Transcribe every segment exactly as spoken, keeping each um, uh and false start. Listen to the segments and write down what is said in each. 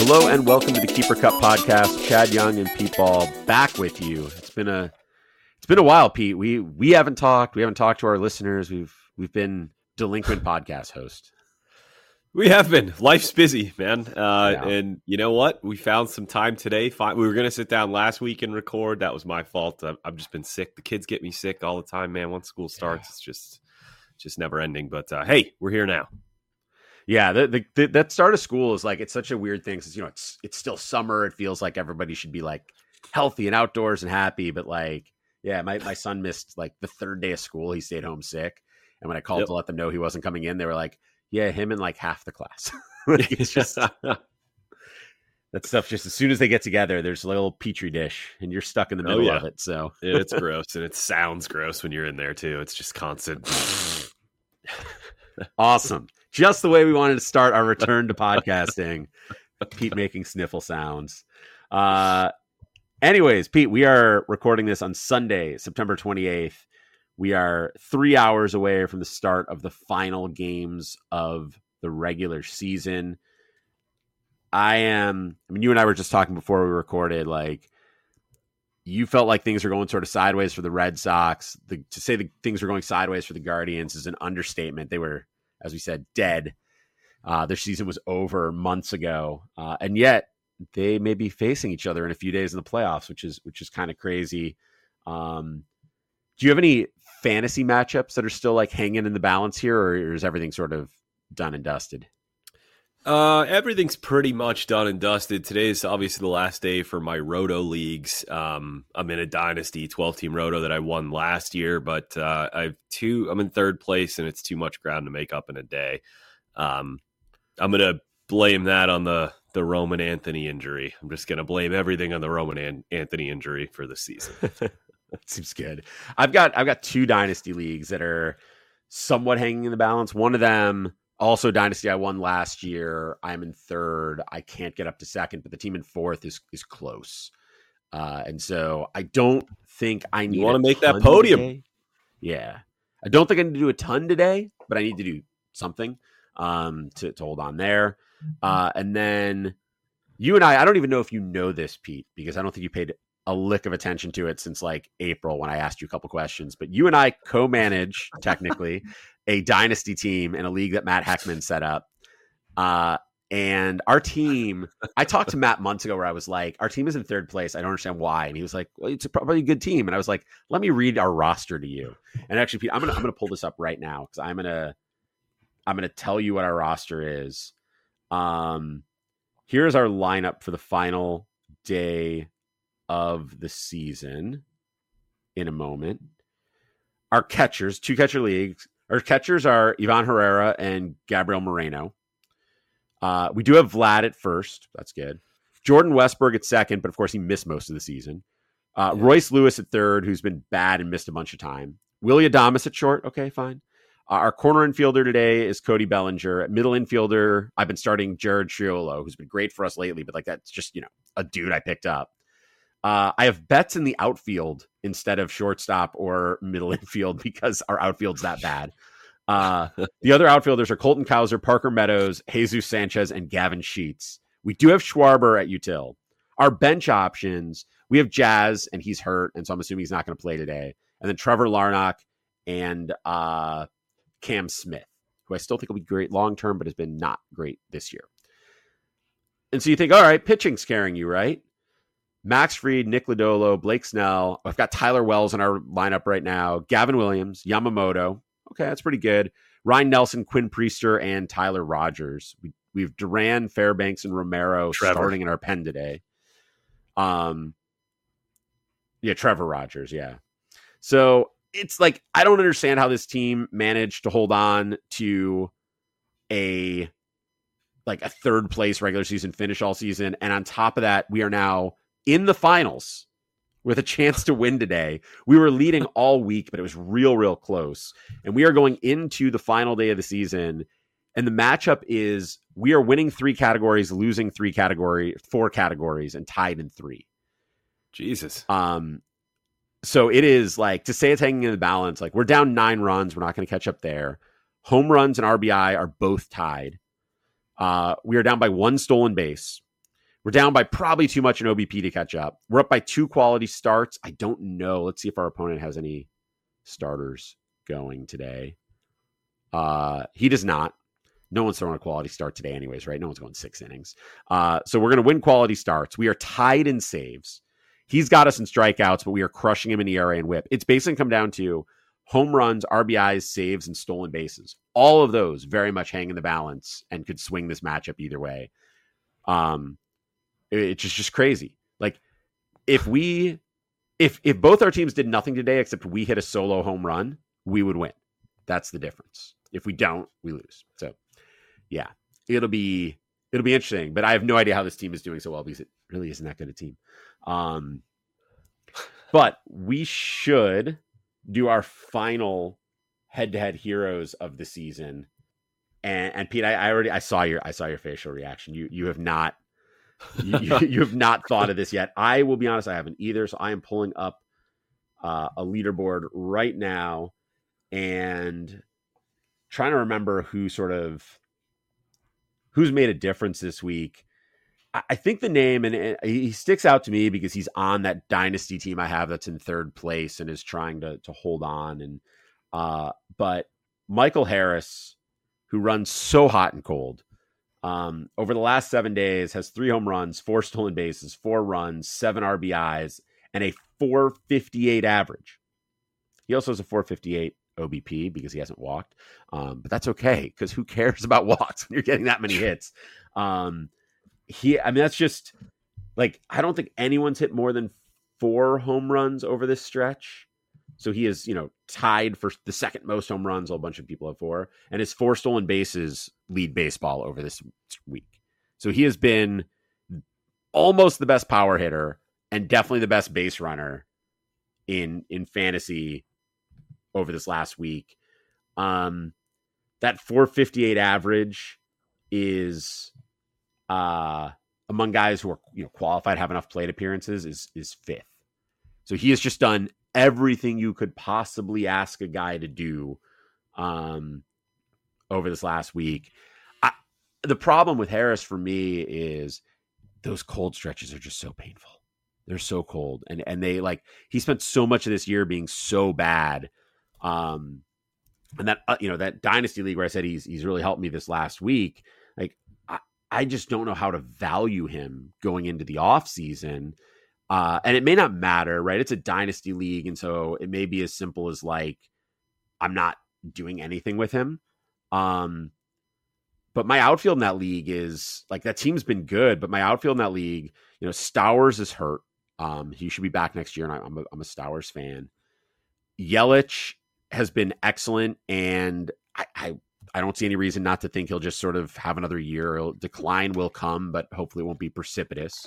Hello and welcome to the Keeper Cup podcast. Chad Young and Pete Ball back with you. It's been a it's been a while, Pete. We we haven't talked. We haven't talked to our listeners. We've we've been delinquent podcast host. We have been. Life's busy, man. Uh, Yeah. And you know what? We found some time today. Fi- We were going to sit down last week and record. That was my fault. I've, I've just been sick. The kids get me sick all the time, man. Once school starts, it's just just never ending. But uh, hey, we're here now. Yeah, the, the, the that start of school is like, it's such a weird thing. Cause, you know, it's it's still summer. It feels like everybody should be like healthy and outdoors and happy. But like, yeah, my, my son missed like the third day of school. He stayed home sick. And when I called Yep. to let them know he wasn't coming in, they were like, yeah, him and like half the class. Like, it's just that stuff. Just as soon as they get together, there's a little petri dish and you're stuck in the Oh, middle yeah. of it. So It's gross, and it sounds gross when you're in there, too. It's just constant. awesome. Just the way we wanted to start our return to podcasting. Pete making sniffle sounds. Uh, anyways, Pete, we are recording this on Sunday, September twenty-eighth. We are three hours away from the start of the final games of the regular season. I am, I mean, you and I were just talking before we recorded, like, you felt like things were going sort of sideways for the Red Sox. The, to say that things were going sideways for the Guardians is an understatement. They were, as we said, dead. Uh, their season was over months ago. Uh, and yet they may be facing each other in a few days in the playoffs, which is, which is kind of crazy. Um, do you have any fantasy matchups that are still like hanging in the balance here, or is everything sort of done and dusted? Uh, everything's pretty much done and dusted. Today is obviously the last day for my Roto leagues. Um, I'm in a dynasty twelve-team Roto that I won last year, but uh, I've two. I'm in third place, and it's too much ground to make up in a day. Um, I'm gonna blame that on the the Roman Anthony injury. I'm just gonna blame everything on the Roman An- Anthony injury for the season. That seems good. I've got I've got two dynasty leagues that are somewhat hanging in the balance. One of them. Also, Dynasty, I won last year. I'm in third. I can't get up to second, but the team in fourth is is close. Uh, and so I don't think I need. You want to make that ton podium? today. Yeah, I don't think I need to do a ton today, but I need to do something um, to to hold on there. Uh, and then you and I, I don't even know if you know this, Pete, because I don't think you paid a lick of attention to it since like April when I asked you a couple questions. But you and I co-manage technically a dynasty team in a league that Matt Heckman set up. Uh, and our team, I talked to Matt months ago where I was like, our team is in third place. I don't understand why. And he was like, well, it's a probably a good team. And I was like, let me read our roster to you. And actually, Pete, I'm going to, I'm going to pull this up right now because I'm going to, I'm going to tell you what our roster is. Um, here's our lineup for the final day of the season in a moment. Our catchers, two catcher leagues. Our catchers are Ivan Herrera and Gabriel Moreno. Uh, we do have Vlad at first. That's good. Jordan Westberg at second, but of course he missed most of the season. Uh, Yeah. Royce Lewis at third, who's been bad and missed a bunch of time. Willie Adames at short. Okay, fine. Uh, our corner infielder today is Cody Bellinger. At middle infielder, I've been starting Jared Triolo, who's been great for us lately, but like that's just, you know, a dude I picked up. Uh, I have Betts in the outfield instead of shortstop or middle infield because our outfield's that bad. Uh, the other outfielders are Colton Cowser, Parker Meadows, Jesus Sanchez, and Gavin Sheets. We do have Schwarber at util. Our bench options, we have Jazz, and he's hurt, and so I'm assuming he's not going to play today. And then Trevor Larnach and uh, Cam Smith, who I still think will be great long-term, but has been not great this year. And so you think, all right, pitching's scaring you, right? Max Fried, Nick Lodolo, Blake Snell. I've got Tyler Wells in our lineup right now. Gavin Williams, Yamamoto. Okay, that's pretty good. Ryan Nelson, Quinn Priester, and Tyler Rogers. We we have Duran, Fairbanks, and Romero Trevor. starting in our pen today. Um, yeah, Trevor Rogers, yeah. So it's like I don't understand how this team managed to hold on to a like a third place regular season finish all season, and on top of that, we are now in the finals with a chance to win today. We were leading all week, but it was real, real close. And we are going into the final day of the season. And the matchup is we are winning three categories, losing three category, four categories, and tied in three. Jesus. Um, so it is like to say it's hanging in the balance. Like we're down nine runs. We're not going to catch up there. Home runs and R B I are both tied. Uh, we are down by one stolen base. We're down by probably too much in O B P to catch up. We're up by two quality starts. I don't know. Let's see if our opponent has any starters going today. Uh, he does not. No one's throwing a quality start today anyways, right? No one's going six innings. Uh, so we're going to win quality starts. We are tied in saves. He's got us in strikeouts, but we are crushing him in E R A and whip. It's basically come down to home runs, R B Is, saves, and stolen bases. All of those very much hang in the balance and could swing this matchup either way. Um, it's just, just crazy. Like if we, if if both our teams did nothing today except we hit a solo home run, we would win. That's the difference. If we don't, we lose. So yeah, it'll be it'll be interesting. But I have no idea how this team is doing so well because it really isn't that good a team. Um, but we should do our final head-to-head heroes of the season. And, and Pete, I, I already I saw your I saw your facial reaction. You you have not you, you, you have not thought of this yet. I will be honest, I haven't either. So I am pulling up uh, a leaderboard right now and trying to remember who sort of who's made a difference this week. I, I think the name, and, and he sticks out to me because he's on that dynasty team I have that's in third place and is trying to to hold on. And uh, but Michael Harris, who runs so hot and cold, um, over the last seven days has three home runs, four stolen bases, four runs, seven R B Is, and a four fifty-eight average. He also has a four fifty-eight O B P because he hasn't walked. Um, but that's okay because who cares about walks when you're getting that many hits? Um, he, I mean, that's just like, I don't think anyone's hit more than four home runs over this stretch. So he is, you know, tied for the second most home runs. A bunch of people have four, and his four stolen bases lead baseball over this week. So he has been almost the best power hitter and definitely the best base runner in, in fantasy over this last week. Um, that four fifty-eight average is uh, among guys who are, you know, qualified, have enough plate appearances is, is fifth. So he has just done everything you could possibly ask a guy to do um, over this last week. I, the problem with Harris for me is those cold stretches are just so painful. They're so cold. And, and they like, he spent so much of this year being so bad. Um, and that, uh, you know, that dynasty league where I said he's, he's really helped me this last week. Like, I, I just don't know how to value him going into the off season. Uh, and it may not matter, right? It's a dynasty league. And so it may be as simple as like, I'm not doing anything with him. Um, but my outfield in that league is like, that team's been good, but my outfield in that league, you know, Stowers is hurt. Um, he should be back next year. And I, I'm a, I'm a Stowers fan. Yelich has been excellent. And I, I, I don't see any reason not to think he'll just sort of have another year. He'll, decline will come, but hopefully it won't be precipitous.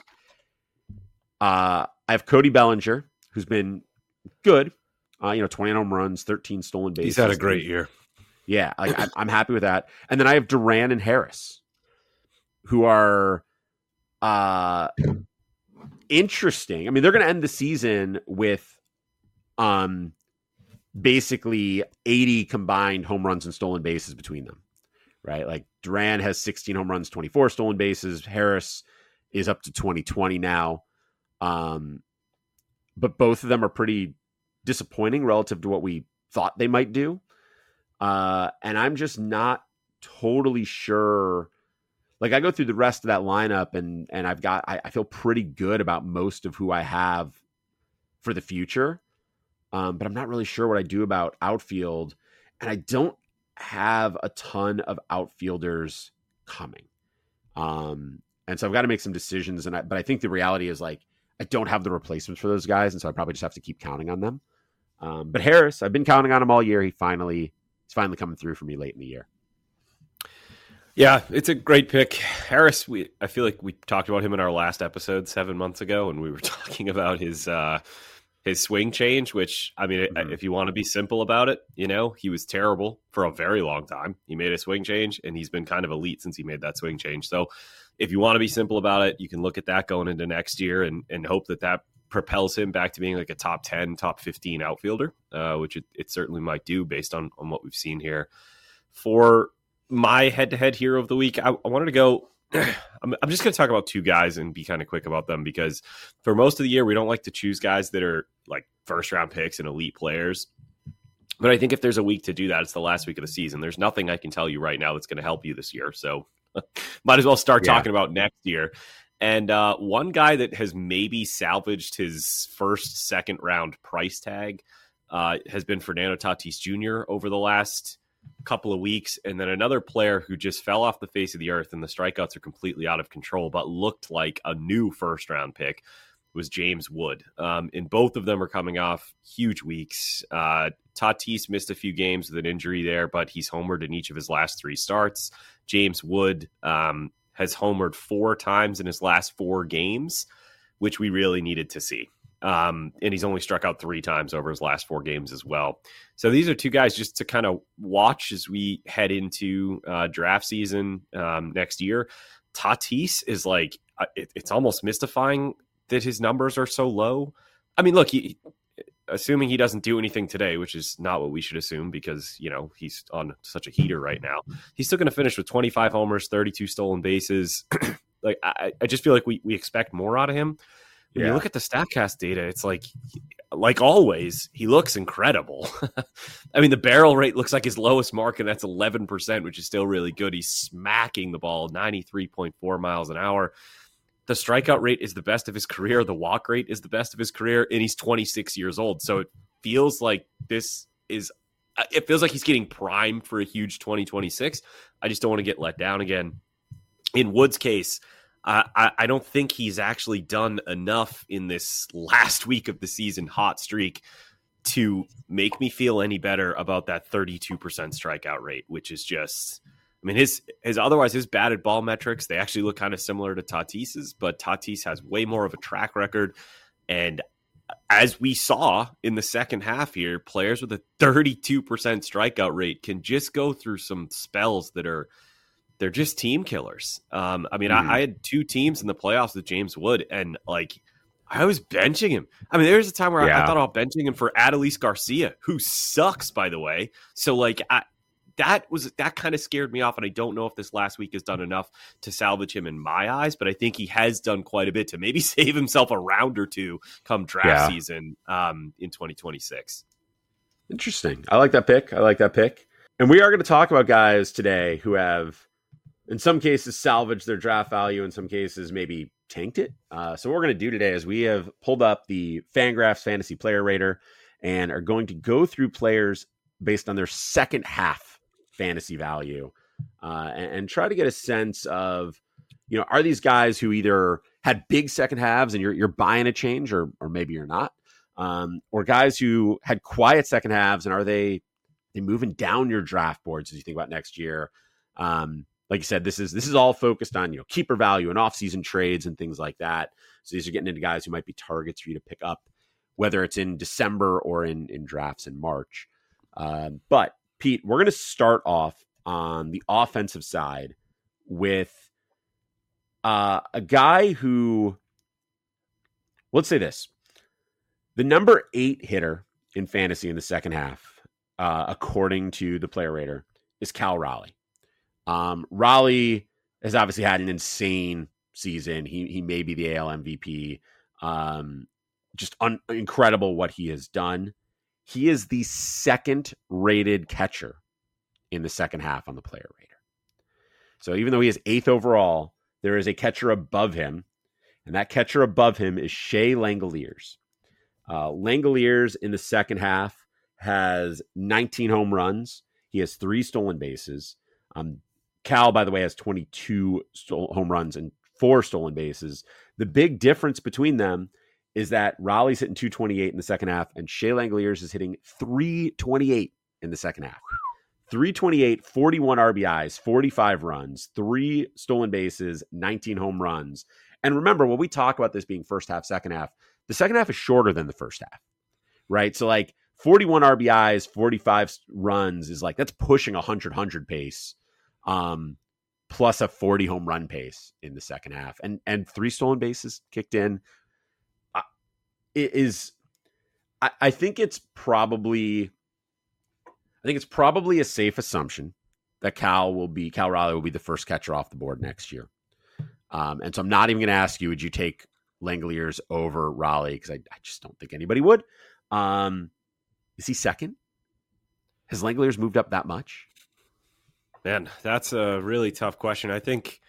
Uh, I have Cody Bellinger, who's been good. Uh, you know, twenty home runs, thirteen stolen bases. He's had a great year. Yeah, like, I, I'm happy with that. And then I have Duran and Harris, who are uh, interesting. I mean, they're going to end the season with um, basically eighty combined home runs and stolen bases between them, right? Like Duran has sixteen home runs, twenty-four stolen bases. Harris is up to twenty twenty now. Um, but both of them are pretty disappointing relative to what we thought they might do. Uh, and I'm just not totally sure. Like I go through the rest of that lineup and, and I've got, I, I feel pretty good about most of who I have for the future. Um, but I'm not really sure what I do about outfield, and I don't have a ton of outfielders coming. Um, and so I've got to make some decisions. And I, but I think the reality is like, I don't have the replacements for those guys, and so I probably just have to keep counting on them. Um, but Harris, I've been counting on him all year. He finally, he's finally coming through for me late in the year. Yeah, it's a great pick. Harris, we I feel like we talked about him in our last episode seven months ago, and we were talking about his uh, his swing change, which, I mean, mm-hmm. if you want to be simple about it, you know, he was terrible for a very long time. He made a swing change, and he's been kind of elite since he made that swing change. So if you want to be simple about it, you can look at that going into next year and, and hope that that propels him back to being like a top ten, top fifteen outfielder, uh, which it, it certainly might do based on, on what we've seen here. For my head-to-head hero of the week, I, I wanted to go I'm, I'm just going to talk about two guys and be kind of quick about them, because for most of the year, we don't like to choose guys that are like first round picks and elite players. But I think if there's a week to do that, it's the last week of the season. There's nothing I can tell you right now that's going to help you this year. So might as well start yeah. talking about next year. And uh, one guy that has maybe salvaged his first, second round price tag uh, has been Fernando Tatis Junior over the last couple of weeks. And then another player who just fell off the face of the earth and the strikeouts are completely out of control, but looked like a new first round pick, was James Wood. Um, and both of them are coming off huge weeks. Uh, Tatis missed a few games with an injury there, but he's homered in each of his last three starts. James Wood um, has homered four times in his last four games, which we really needed to see. Um, and he's only struck out three times over his last four games as well. So these are two guys just to kind of watch as we head into uh, draft season um, next year. Tatis is like, it, it's almost mystifying that his numbers are so low. I mean, look, he, assuming he doesn't do anything today, which is not what we should assume because, you know, he's on such a heater right now. He's still going to finish with twenty-five homers, thirty-two stolen bases. Like, I, I just feel like we, we expect more out of him. When yeah. you look at the StatCast data, it's like, like always, he looks incredible. I mean, the barrel rate looks like his lowest mark, and that's eleven percent, which is still really good. He's smacking the ball ninety-three point four miles an hour. The strikeout rate is the best of his career. The walk rate is the best of his career, and he's twenty-six years old. So it feels like this is, it feels like he's getting primed for a huge twenty twenty-six. I just don't want to get let down again. In Wood's case, uh, I, I don't think he's actually done enough in this last week of the season hot streak to make me feel any better about that thirty-two percent strikeout rate, which is just... I mean, his his otherwise his batted ball metrics, they actually look kind of similar to Tatis's, but Tatis has way more of a track record. And as we saw in the second half here, players with a thirty-two percent strikeout rate can just go through some spells that are, they're just team killers. Um, I mean, mm-hmm. I, I had two teams in the playoffs with James Wood, and like, I was benching him. I mean, there was a time where yeah. I, I thought about benching him for Adolis Garcia, who sucks, by the way. So like, I, That was that kind of scared me off, and I don't know if this last week has done enough to salvage him in my eyes, but I think he has done quite a bit to maybe save himself a round or two come draft yeah. season um, in twenty twenty-six. Interesting. I like that pick. I like that pick. And we are going to talk about guys today who have, in some cases, salvaged their draft value, in some cases, maybe tanked it. Uh, so what we're going to do today is we have pulled up the Fangraphs Fantasy Player Rater and are going to go through players based on their second half fantasy value uh, and, and try to get a sense of, you know, are these guys who either had big second halves and you're you're buying a change, or or maybe you're not, um, or guys who had quiet second halves, and are they they moving down your draft boards as you think about next year? Um, like you said, this is this is all focused on, you know, keeper value and off-season trades and things like that. So these are getting into guys who might be targets for you to pick up, whether it's in December or in in drafts in March. Uh, but Pete, we're going to start off on the offensive side with uh, a guy who, let's say this, the number eight hitter in fantasy in the second half, uh, according to the Player Rater, is Cal Raleigh. Um, Raleigh has obviously had an insane season. He he may be the A L M V P. Um, just un- incredible what he has done. He is the second rated catcher in the second half on the Player Rater. So even though he is eighth overall, there is a catcher above him, and that catcher above him is Shea Langeliers. Uh, Langeliers in the second half has nineteen home runs. He has three stolen bases. Um, Cal, by the way, has twenty-two stole- home runs and four stolen bases. The big difference between them is that Raleigh's hitting two twenty-eight in the second half, and Shea Langeliers is hitting three twenty-eight in the second half. three twenty-eight, forty-one R B Is, forty-five runs, three stolen bases, nineteen home runs. And remember, when we talk about this being first half, second half, the second half is shorter than the first half, right? So like forty-one R B Is, forty-five runs is like, that's pushing a one hundred one hundred pace, um, plus a forty home run pace in the second half. And, and three stolen bases kicked in. It is, I, I think it's probably, I think it's probably a safe assumption that Cal will be, Cal Raleigh will be the first catcher off the board next year. Um, and so I'm not even going to ask you, would you take Langeliers over Raleigh? Because I, I just don't think anybody would. Um, is he second? Has Langeliers moved up that much? Man, that's a really tough question. I think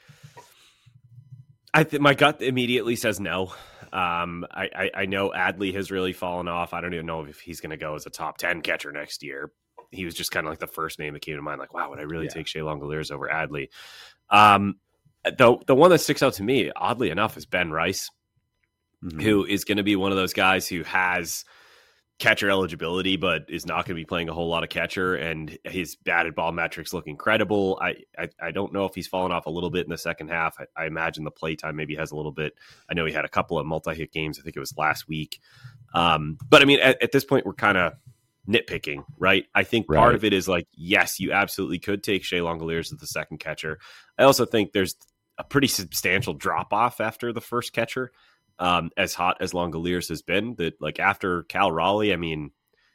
I th- my gut immediately says no. Um, I, I, I know Adley has really fallen off. I don't even know if he's going to go as a top ten catcher next year. He was just kind of like the first name that came to mind. Like, wow, would I really yeah. take Shea Langeliers over Adley? Um, the, the one that sticks out to me, oddly enough, is Ben Rice, mm-hmm. who is going to be one of those guys who has catcher eligibility, but is not going to be playing a whole lot of catcher, and his batted ball metrics look incredible. I, I, I don't know if he's fallen off a little bit in the second half. I, I imagine the play time maybe has a little bit. I know he had a couple of multi-hit games. I think it was last week. Um, but I mean, at, at this point, we're kind of nitpicking, right? I think right. part of it is like, yes, you absolutely could take Shea Langeliers as the second catcher. I also think there's a pretty substantial drop off after the first catcher. Um, as hot as Langeliers has been, that like after Cal Raleigh, I mean,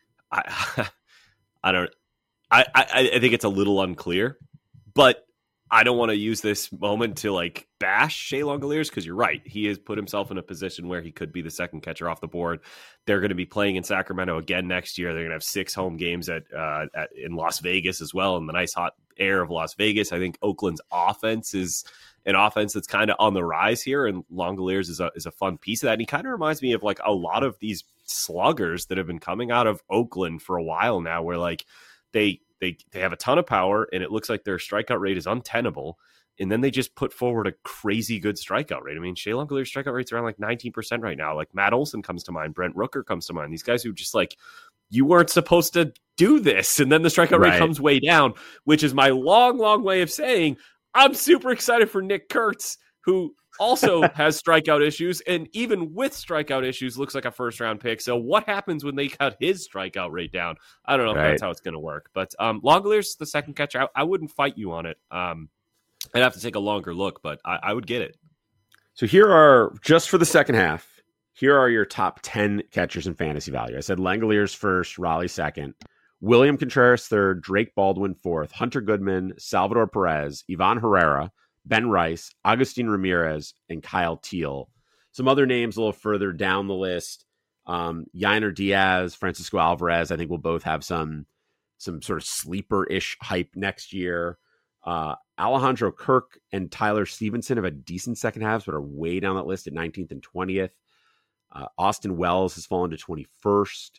I, I don't, I, I, I think it's a little unclear, but I don't want to use this moment to like bash Shea Langeliers, because you're right, he has put himself in a position where he could be the second catcher off the board. They're going to be playing in Sacramento again next year. They're going to have six home games at, uh, at in Las Vegas as well, in the nice hot air of Las Vegas. I think Oakland's offense is an offense that's kind of on the rise here, and Langeliers is a is a fun piece of that. And he kind of reminds me of like a lot of these sluggers that have been coming out of Oakland for a while now, where like they they they have a ton of power, and it looks like their strikeout rate is untenable, and then they just put forward a crazy good strikeout rate. I mean, Shea Langeliers' strikeout rate's around like nineteen percent right now. Like Matt Olson comes to mind, Brent Rooker comes to mind. These guys who just like, you weren't supposed to do this, and then the strikeout right. rate comes way down, which is my long, long way of saying I'm super excited for Nick Kurtz, who also has strikeout issues, and even with strikeout issues, looks like a first-round pick. So what happens when they cut his strikeout rate down? I don't know right. if that's how it's going to work. But um, Langeliers, the second catcher, I, I wouldn't fight you on it. Um, I'd have to take a longer look, but I, I would get it. So here are, just for the second half, here are your top ten catchers in fantasy value. I said Langeliers first, Raleigh second, William Contreras third, Drake Baldwin fourth, Hunter Goodman, Salvador Perez, Ivan Herrera, Ben Rice, Agustin Ramirez, and Kyle Teal. Some other names a little further down the list. Um, Yainer Diaz, Francisco Alvarez, I think will both have some, some sort of sleeper-ish hype next year. Uh, Alejandro Kirk and Tyler Stevenson have a decent second halves, but are way down that list at nineteenth and twentieth. Uh, Austin Wells has fallen to twenty-first.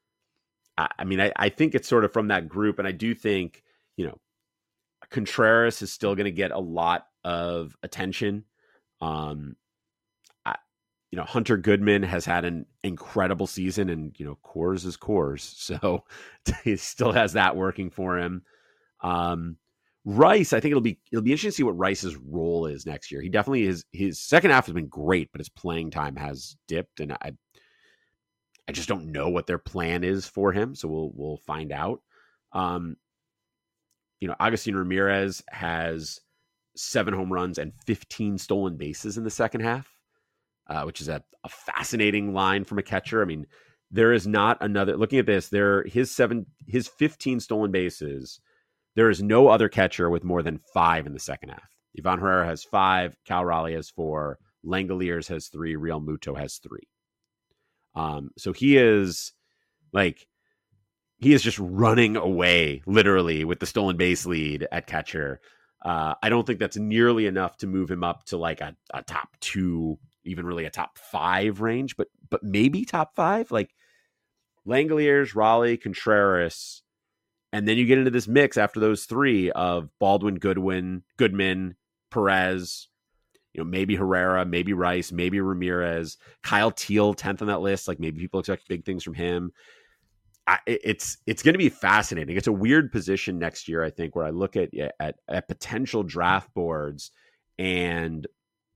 I mean, I, I think it's sort of from that group, and I do think, you know, Contreras is still going to get a lot of attention. Um, I, you know, Hunter Goodman has had an incredible season, and, you know, Coors is Coors, so he still has that working for him. Um, Rice, I think it'll be it'll be interesting to see what Rice's role is next year. He definitely is. His second half has been great, but his playing time has dipped, and I. I just don't know what their plan is for him, so we'll we'll find out. Um, you know, Agustin Ramirez has seven home runs and fifteen stolen bases in the second half, uh, which is a, a fascinating line from a catcher. I mean, there is not another. Looking at this, there his seven his fifteen stolen bases. There is no other catcher with more than five in the second half. Ivan Herrera has five, Cal Raleigh has four, Langeliers has three, Real Muto has three. Um, so he is like, he is just running away literally with the stolen base lead at catcher. Uh, I don't think that's nearly enough to move him up to like a, a top two, even really a top five range, but, but maybe top five, like Langeliers, Raleigh, Contreras. And then you get into this mix after those three of Baldwin, Goodwin, Goodman, Perez, you know, maybe Herrera, maybe Rice, maybe Ramirez, Kyle Teal, tenth on that list. Like maybe people expect big things from him. I, it's it's going to be fascinating. It's a weird position next year, I think, where I look at, at at potential draft boards, and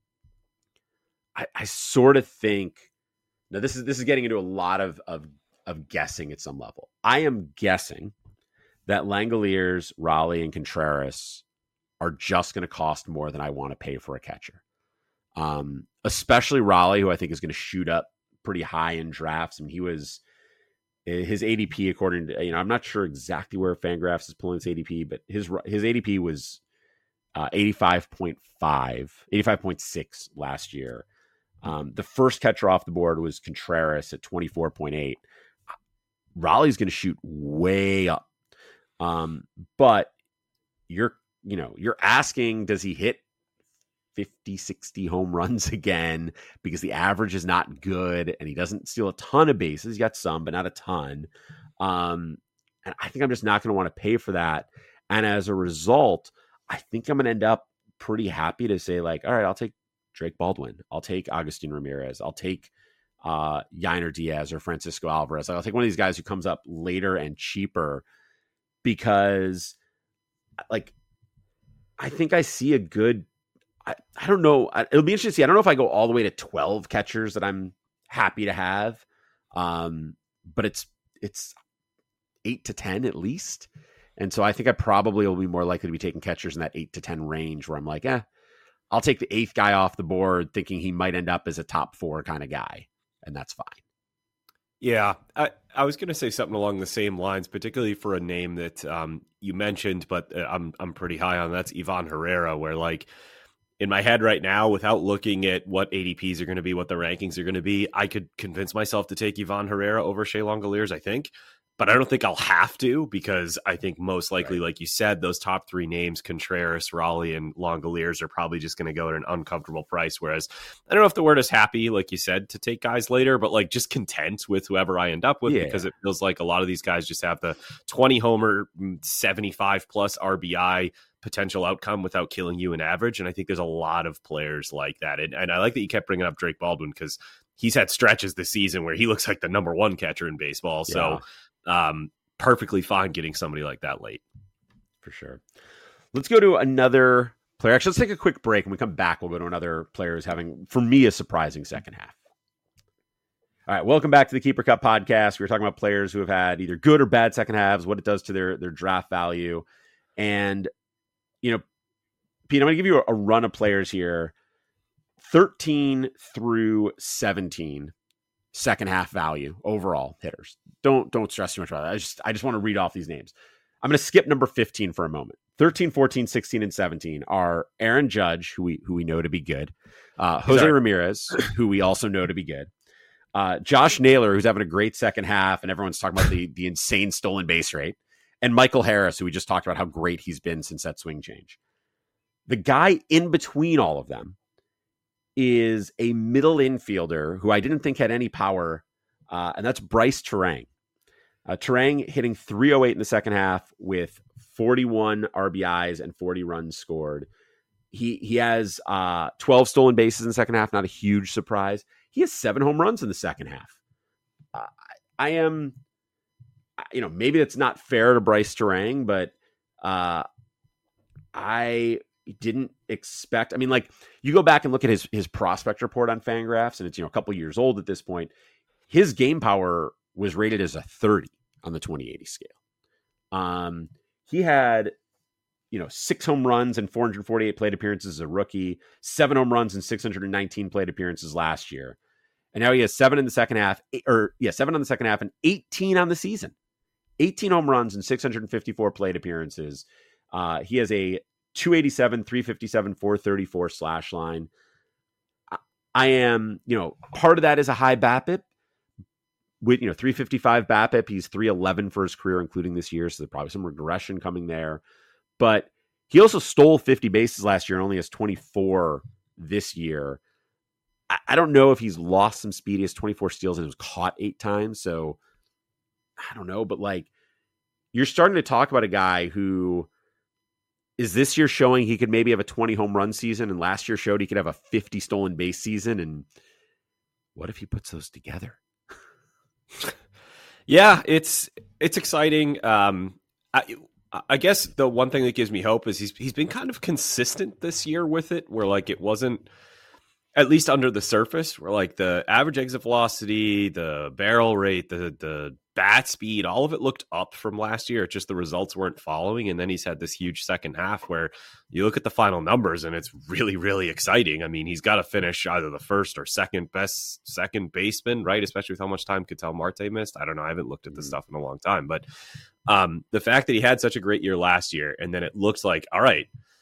I, I sort of think now this is this is getting into a lot of of of guessing at some level. I am guessing that Langeliers, Raleigh, and Contreras are just going to cost more than I want to pay for a catcher. Um, especially Raleigh, who I think is going to shoot up pretty high in drafts. I mean, he was his A D P, according to, you know, I'm not sure exactly where Fangraphs is pulling his A D P, but his his A D P was uh, eighty-five point five, eighty-five point six last year. Um, the first catcher off the board was Contreras at twenty-four point eight. Raleigh's going to shoot way up. Um, but you're, you know, you're asking, does he hit fifty, sixty home runs again? Because the average is not good and he doesn't steal a ton of bases. He got some, but not a ton. Um, and I think I'm just not going to want to pay for that. And as a result, I think I'm going to end up pretty happy to say, like, all right, I'll take Drake Baldwin. I'll take Agustin Ramirez. I'll take uh, Yainer Diaz or Francisco Alvarez. I'll take one of these guys who comes up later and cheaper because, like, I think I see a good, I, I don't know. It'll be interesting to see. I don't know if I go all the way to twelve catchers that I'm happy to have. Um, but it's, it's eight to ten at least. And so I think I probably will be more likely to be taking catchers in that eight to ten range where I'm like, eh, I'll take the eighth guy off the board thinking he might end up as a top four kind of guy. And that's fine. Yeah, I, I was going to say something along the same lines, particularly for a name that um, you mentioned, but I'm I'm pretty high on. That's Ivan Herrera, where, like, in my head right now, without looking at what A D Ps are going to be, what the rankings are going to be, I could convince myself to take Ivan Herrera over Shea Langoliers, I think. But I don't think I'll have to, because I think most likely, right, like you said, those top three names, Contreras, Raleigh, and Langoliers, are probably just going to go at an uncomfortable price. Whereas I don't know if the word is happy, like you said, to take guys later, but like just content with whoever I end up with, yeah, because it feels like a lot of these guys just have the twenty homer, seventy-five plus R B I potential outcome without killing you in average. And I think there's a lot of players like that. And, and I like that you kept bringing up Drake Baldwin, because he's had stretches this season where he looks like the number one catcher in baseball. Yeah. So um, perfectly fine getting somebody like that late. For sure. Let's go to another player. Actually, let's take a quick break. When we come back, we'll go to another player who's having, for me, a surprising second half. All right, welcome back to the Keeper Cup podcast. We were talking about players who have had either good or bad second halves, what it does to their, their draft value. And, you know, Pete, I'm going to give you a, a run of players here. thirteen through seventeen second half value overall hitters. Don't don't stress too much about that. I just I just want to read off these names. I'm going to skip number fifteen for a moment. thirteen, fourteen, sixteen, and seventeen are Aaron Judge, who we who we know to be good. Uh, Jose Sorry. Ramirez, who we also know to be good. Uh, Josh Naylor, who's having a great second half, and everyone's talking about the the insane stolen base rate. And Michael Harris, who we just talked about how great he's been since that swing change. The guy in between all of them is a middle infielder who I didn't think had any power, uh, and that's Bryce Turang. Uh, Turang hitting three oh eight in the second half with forty-one R B Is and forty runs scored. He he has uh, twelve stolen bases in the second half, not a huge surprise. He has seven home runs in the second half. Uh, I am, you know, maybe it's not fair to Bryce Turang, but uh, I didn't expect. I mean, like, you go back and look at his his prospect report on Fangraphs, and it's, you know, a couple years old at this point. His game power was rated as a thirty on the twenty eighty scale. Um, he had, you know, six home runs and four hundred forty-eight plate appearances as a rookie, seven home runs and six hundred nineteen plate appearances last year. And now he has seven in the second half, or yeah, seven on the second half and eighteen on the season. eighteen home runs and six hundred fifty-four plate appearances. Uh, he has a two eighty-seven, three fifty-seven, four thirty-four slash line. I, I am, you know, part of that is a high BABIP. With, you know, three fifty-five BABIP, he's three eleven for his career, including this year. So there's probably some regression coming there. But he also stole fifty bases last year and only has twenty-four this year. I, I don't know if he's lost some speed. He has twenty-four steals and was caught eight times. So I don't know. But, like, you're starting to talk about a guy who is this year showing he could maybe have a twenty home run season, and last year showed he could have a fifty stolen base season. And what if he puts those together? Yeah, it's it's exciting. Um, I, I guess the one thing that gives me hope is he's he's been kind of consistent this year with it, where, like, it wasn't, at least under the surface, where, like, the average exit velocity, the barrel rate, the the bat speed, all of it looked up from last year. It's just the results weren't following. And then he's had this huge second half where you look at the final numbers and it's really, really exciting. I mean, he's got to finish either the first or second best second baseman, right? Especially with how much time Ketel Marte missed. I don't know. I haven't looked at this stuff in a long time, but um, the fact that he had such a great year last year, and then it looks like, all right,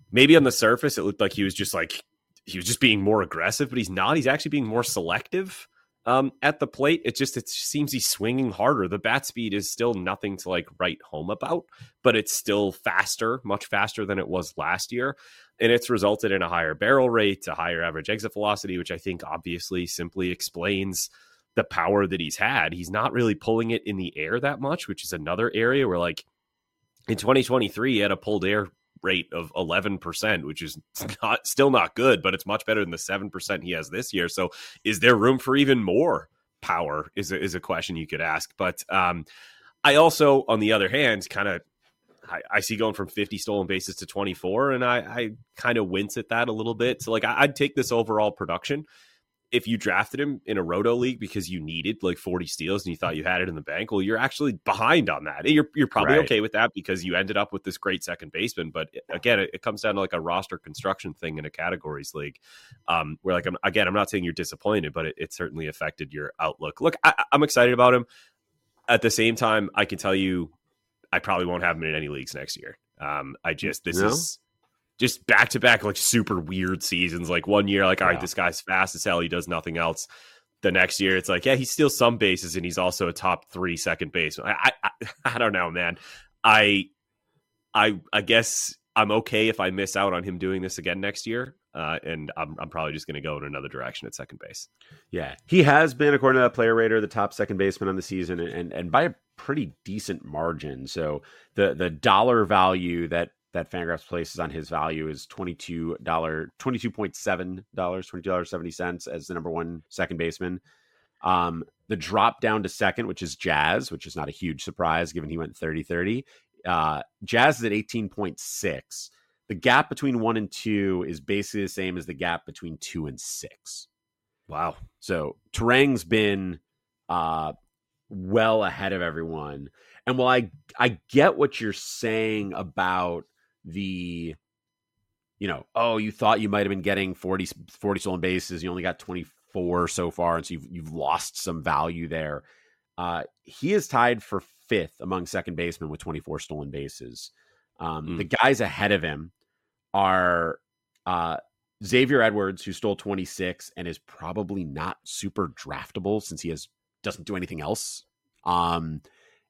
maybe on the surface, it looked like he was just like, he was just being more aggressive, but he's not. He's actually being more selective um, at the plate. It just, it seems he's swinging harder. The bat speed is still nothing to like write home about, but it's still faster, much faster than it was last year. And it's resulted in a higher barrel rate, a higher average exit velocity, which I think obviously simply explains the power that he's had. He's not really pulling it in the air that much, which is another area where like in twenty twenty-three, he had a pulled air rate of eleven percent, which is not still not good, but it's much better than the seven percent he has this year. So is there room for even more power is a, is a question you could ask. But um, I also, on the other hand, kind of, I, I see going from fifty stolen bases to twenty-four, and I, I kind of wince at that a little bit. So like I, I'd take this overall production. If you drafted him in a roto league because you needed like forty steals and you thought you had it in the bank, well, you're actually behind on that. You're you're probably Right. okay with that because you ended up with this great second baseman. But again, it, it comes down to like a roster construction thing in a categories league, um, where like I'm, again, I'm not saying you're disappointed, but it, it certainly affected your outlook. Look, I, I'm excited about him. At the same time, I can tell you, I probably won't have him in any leagues next year. Um, I just this No? is. Just back to back, like super weird seasons. Like one year, like, all right, Yeah. this guy's fast as hell. He does nothing else. The next year, it's like, yeah, he steals some bases and he's also a top three second baseman. I, I, I don't know, man. I, I, I guess I'm okay if I miss out on him doing this again next year. Uh, and I'm, I'm probably just going to go in another direction at second base. Yeah, he has been, according to that Player Rater, the top second baseman on the season, and and by a pretty decent margin. So the the dollar value that that Fangraphs places on his value is twenty-two dollars, twenty-two point seven dollars, twenty-two dollars and seventy cents as the number one second baseman. Um, the drop down to second, which is Jazz, which is not a huge surprise given he went thirty thirty. Uh, Jazz is at eighteen point six. The gap between one and two is basically the same as the gap between two and six. Wow. So Turang's been uh, well ahead of everyone. And while I, I get what you're saying about the, you know, oh, you thought you might have been getting forty, forty stolen bases. You only got twenty-four so far. And so you've, you've lost some value there. Uh, he is tied for fifth among second basemen with twenty-four stolen bases. Um, Mm. The guys ahead of him are uh, Xavier Edwards, who stole twenty-six and is probably not super draftable since he has doesn't do anything else. Um,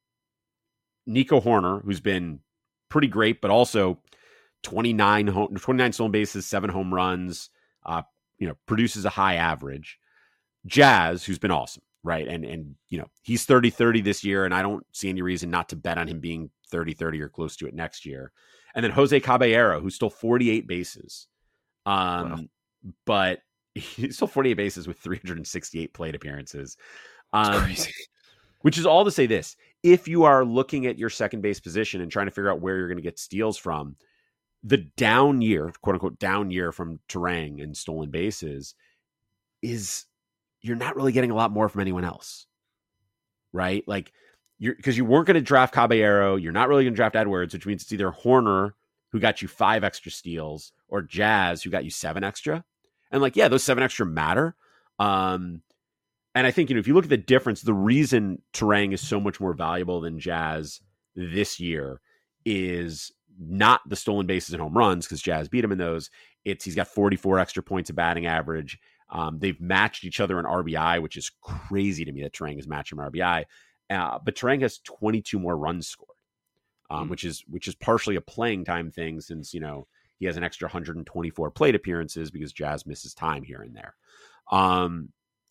Nico Horner, who's been pretty great, but also twenty-nine, home, twenty-nine stolen bases, seven home runs, uh, you know, produces a high average. Jazz, who's been awesome, right? And, and you know, he's thirty thirty this year, and I don't see any reason not to bet on him being thirty thirty or close to it next year. And then Jose Caballero, who stole forty-eight bases. Um, Wow. But he stole forty-eight bases with three hundred sixty-eight plate appearances. Um, Crazy. Which is all to say this. If you are looking at your second base position and trying to figure out where you're going to get steals from, the down year, quote unquote, down year from Turang and stolen bases is you're not really getting a lot more from anyone else, right? Like, you're because you weren't going to draft Caballero. You're not really going to draft Edwards, which means it's either Horner, who got you five extra steals, or Jazz, who got you seven extra. And like, yeah, those seven extra matter. Um, and I think, you know, if you look at the difference, the reason Turang is so much more valuable than Jazz this year is not the stolen bases and home runs, because Jazz beat him in those. It's he's got forty-four extra points of batting average. Um, they've matched each other in R B I, which is crazy to me that Turang has matched him in R B I. Uh, but Turang has twenty-two more runs scored, um, mm. which is which is partially a playing time thing, since, you know, he has an extra one hundred twenty-four plate appearances because Jazz misses time here and there. Um,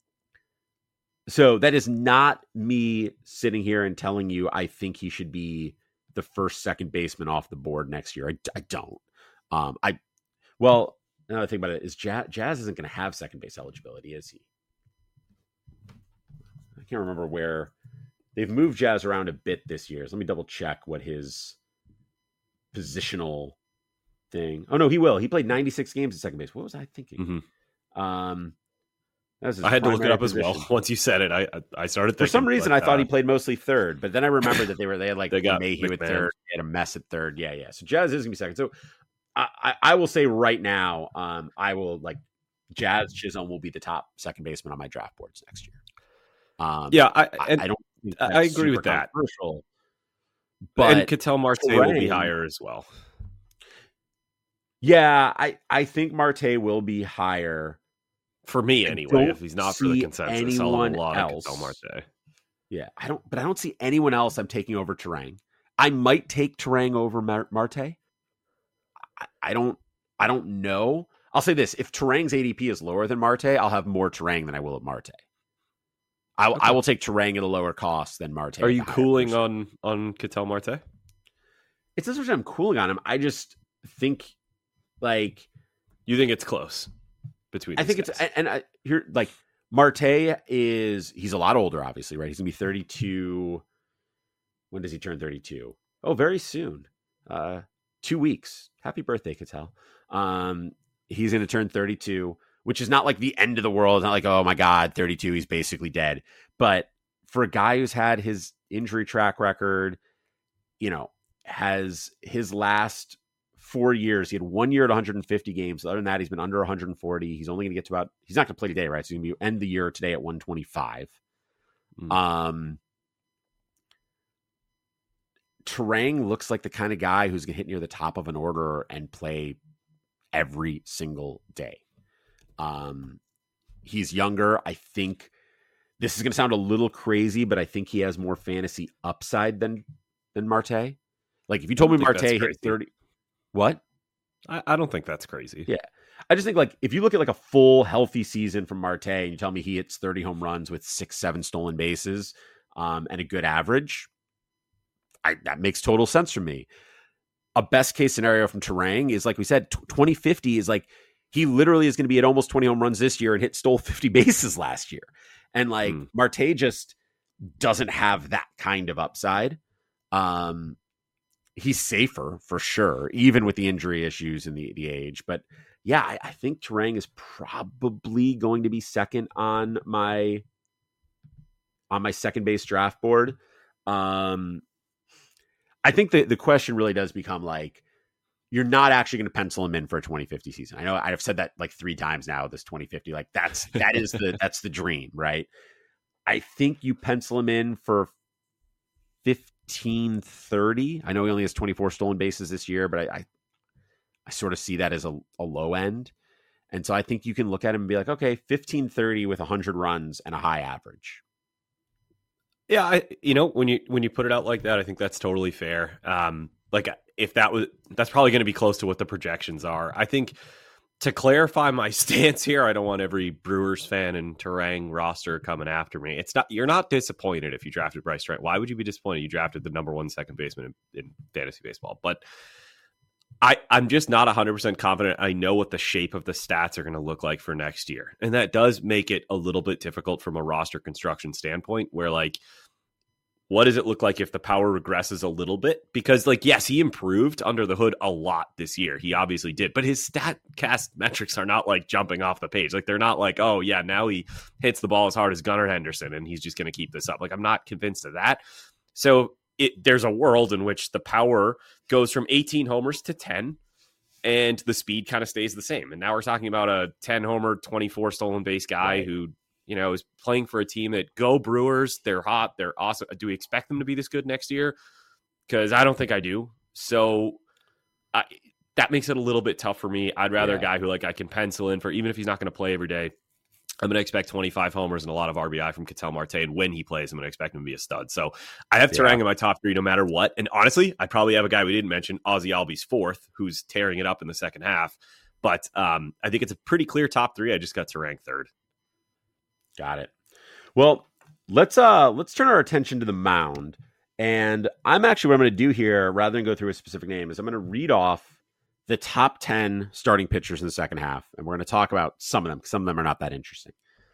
so that is not me sitting here and telling you I think he should be the first second baseman off the board next year. I, I don't. Um, I well, another thing about it is Jazz, Jazz isn't going to have second base eligibility, is he? I can't remember where. They've moved Jazz around a bit this year. So let me double check what his positional thing. Oh no, he will. He played ninety-six games at second base. What was I thinking? Mm-hmm. Um, that was his I had to look it up position. as well. Once you said it, I I started thinking. For some reason, but, I thought uh, he played mostly third, but then I remembered that they were they had like They got Mayhew at McMahon. third, they had a mess at third. Yeah, yeah. So Jazz is gonna be second. So I, I, I will say right now, um, I will like Jazz Chisholm will be the top second baseman on my draft boards next year. Um, Yeah, I I, and I don't. think I that's agree super with that. controversial, but But and Ketel Marte will be Turang- higher as well. Yeah, I, I think Marte will be higher. For me, anyway. If he's not for the consensus, I'll have a lot else. of Ketel Marte. Yeah, I don't, but I don't see anyone else I'm taking over Turang. I might take Turang over Mar- Marte. I, I don't, I don't know. I'll say this: if Turang's A D P is lower than Marte, I'll have more Turang than I will at Marte. I, okay. I will take Turang at a lower cost than Marte. Are you cooling on on Ketel Marte? It's not that I'm cooling on him. I just think, like, you think it's close between. I think guys. it's and I here like. Marte is, he's a lot older, obviously, right? He's going to be thirty-two. When does he turn thirty-two? Oh, very soon. Uh, two weeks. Happy birthday, Ketel. Um, he's going to turn thirty-two, which is not like the end of the world. It's not like, oh my God, thirty-two, he's basically dead. But for a guy who's had his injury track record, you know, has his last four years, he had one year at one hundred fifty games. Other than that, he's been under one hundred forty. He's only going to get to about, he's not going to play today, right? So he's going to end the year today at one twenty-five. Mm. Um, Turang looks like the kind of guy who's going to hit near the top of an order and play every single day. Um, he's younger. I think this is going to sound a little crazy, but I think he has more fantasy upside than, than Marte. Like if you told me Marte hit thirty, what? I, I don't think that's crazy. Yeah. I just think like if you look at like a full healthy season from Marte and you tell me he hits thirty home runs with six, seven stolen bases um, and a good average, I, that makes total sense for me. A best case scenario from Turang is like we said, twenty fifty is like he literally is going to be at almost twenty home runs this year and hit stole fifty bases last year. And like mm. Marte just doesn't have that kind of upside. Um, He's safer for sure, even with the injury issues and the, the age. But yeah, I, I think Turang is probably going to be second on my on my second base draft board. Um, I think the, the question really does become like, you're not actually going to pencil him in for a twenty fifty season. I know I've said that like three times now, this twenty fifty, like that's, that is the, that's the dream, right? I think you pencil him in for fifteen thirty. I know he only has twenty-four stolen bases this year, but I, I, I sort of see that as a, a low end. And so I think you can look at him and be like, okay, fifteen thirty with one hundred runs and a high average. Yeah, I, you know, when you when you put it out like that, I think that's totally fair. Um, like if that was, that's probably going to be close to what the projections are. I think to clarify my stance here, I don't want every Brewers fan and Turang roster coming after me. It's not, you're not disappointed if you drafted Bryce Turang. Why would you be disappointed? You drafted the number one second baseman in, in fantasy baseball. But I, I'm just not one hundred percent confident. I know what the shape of the stats are going to look like for next year. And that does make it a little bit difficult from a roster construction standpoint where like, what does it look like if the power regresses a little bit? Because, like, yes, he improved under the hood a lot this year. He obviously did. But his StatCast metrics are not, like, jumping off the page. Like, they're not like, oh, yeah, now he hits the ball as hard as Gunnar Henderson, and he's just going to keep this up. Like, I'm not convinced of that. So it, there's a world in which the power goes from eighteen homers to ten, and the speed kind of stays the same. And now we're talking about a ten-homer, twenty-four stolen base guy right. who – you know, is playing for a team that go Brewers. They're hot. They're awesome. Do we expect them to be this good next year? Because I don't think I do. So I, that makes it a little bit tough for me. I'd rather yeah. a guy who like I can pencil in for, even if he's not going to play every day. I'm going to expect twenty-five homers and a lot of R B I from Ketel Marte. And when he plays, I'm going to expect him to be a stud. So I have Turang yeah. in my top three no matter what. And honestly, I probably have a guy we didn't mention, Ozzie Albies fourth, who's tearing it up in the second half. But um, I think it's a pretty clear top three. I just got Turang third. Got it. Well, let's uh let's turn our attention to the mound. And I'm actually what I'm going to do here, rather than go through a specific name, is I'm going to read off the top ten starting pitchers in the second half, and we're going to talk about some of them because some of them are not that interesting.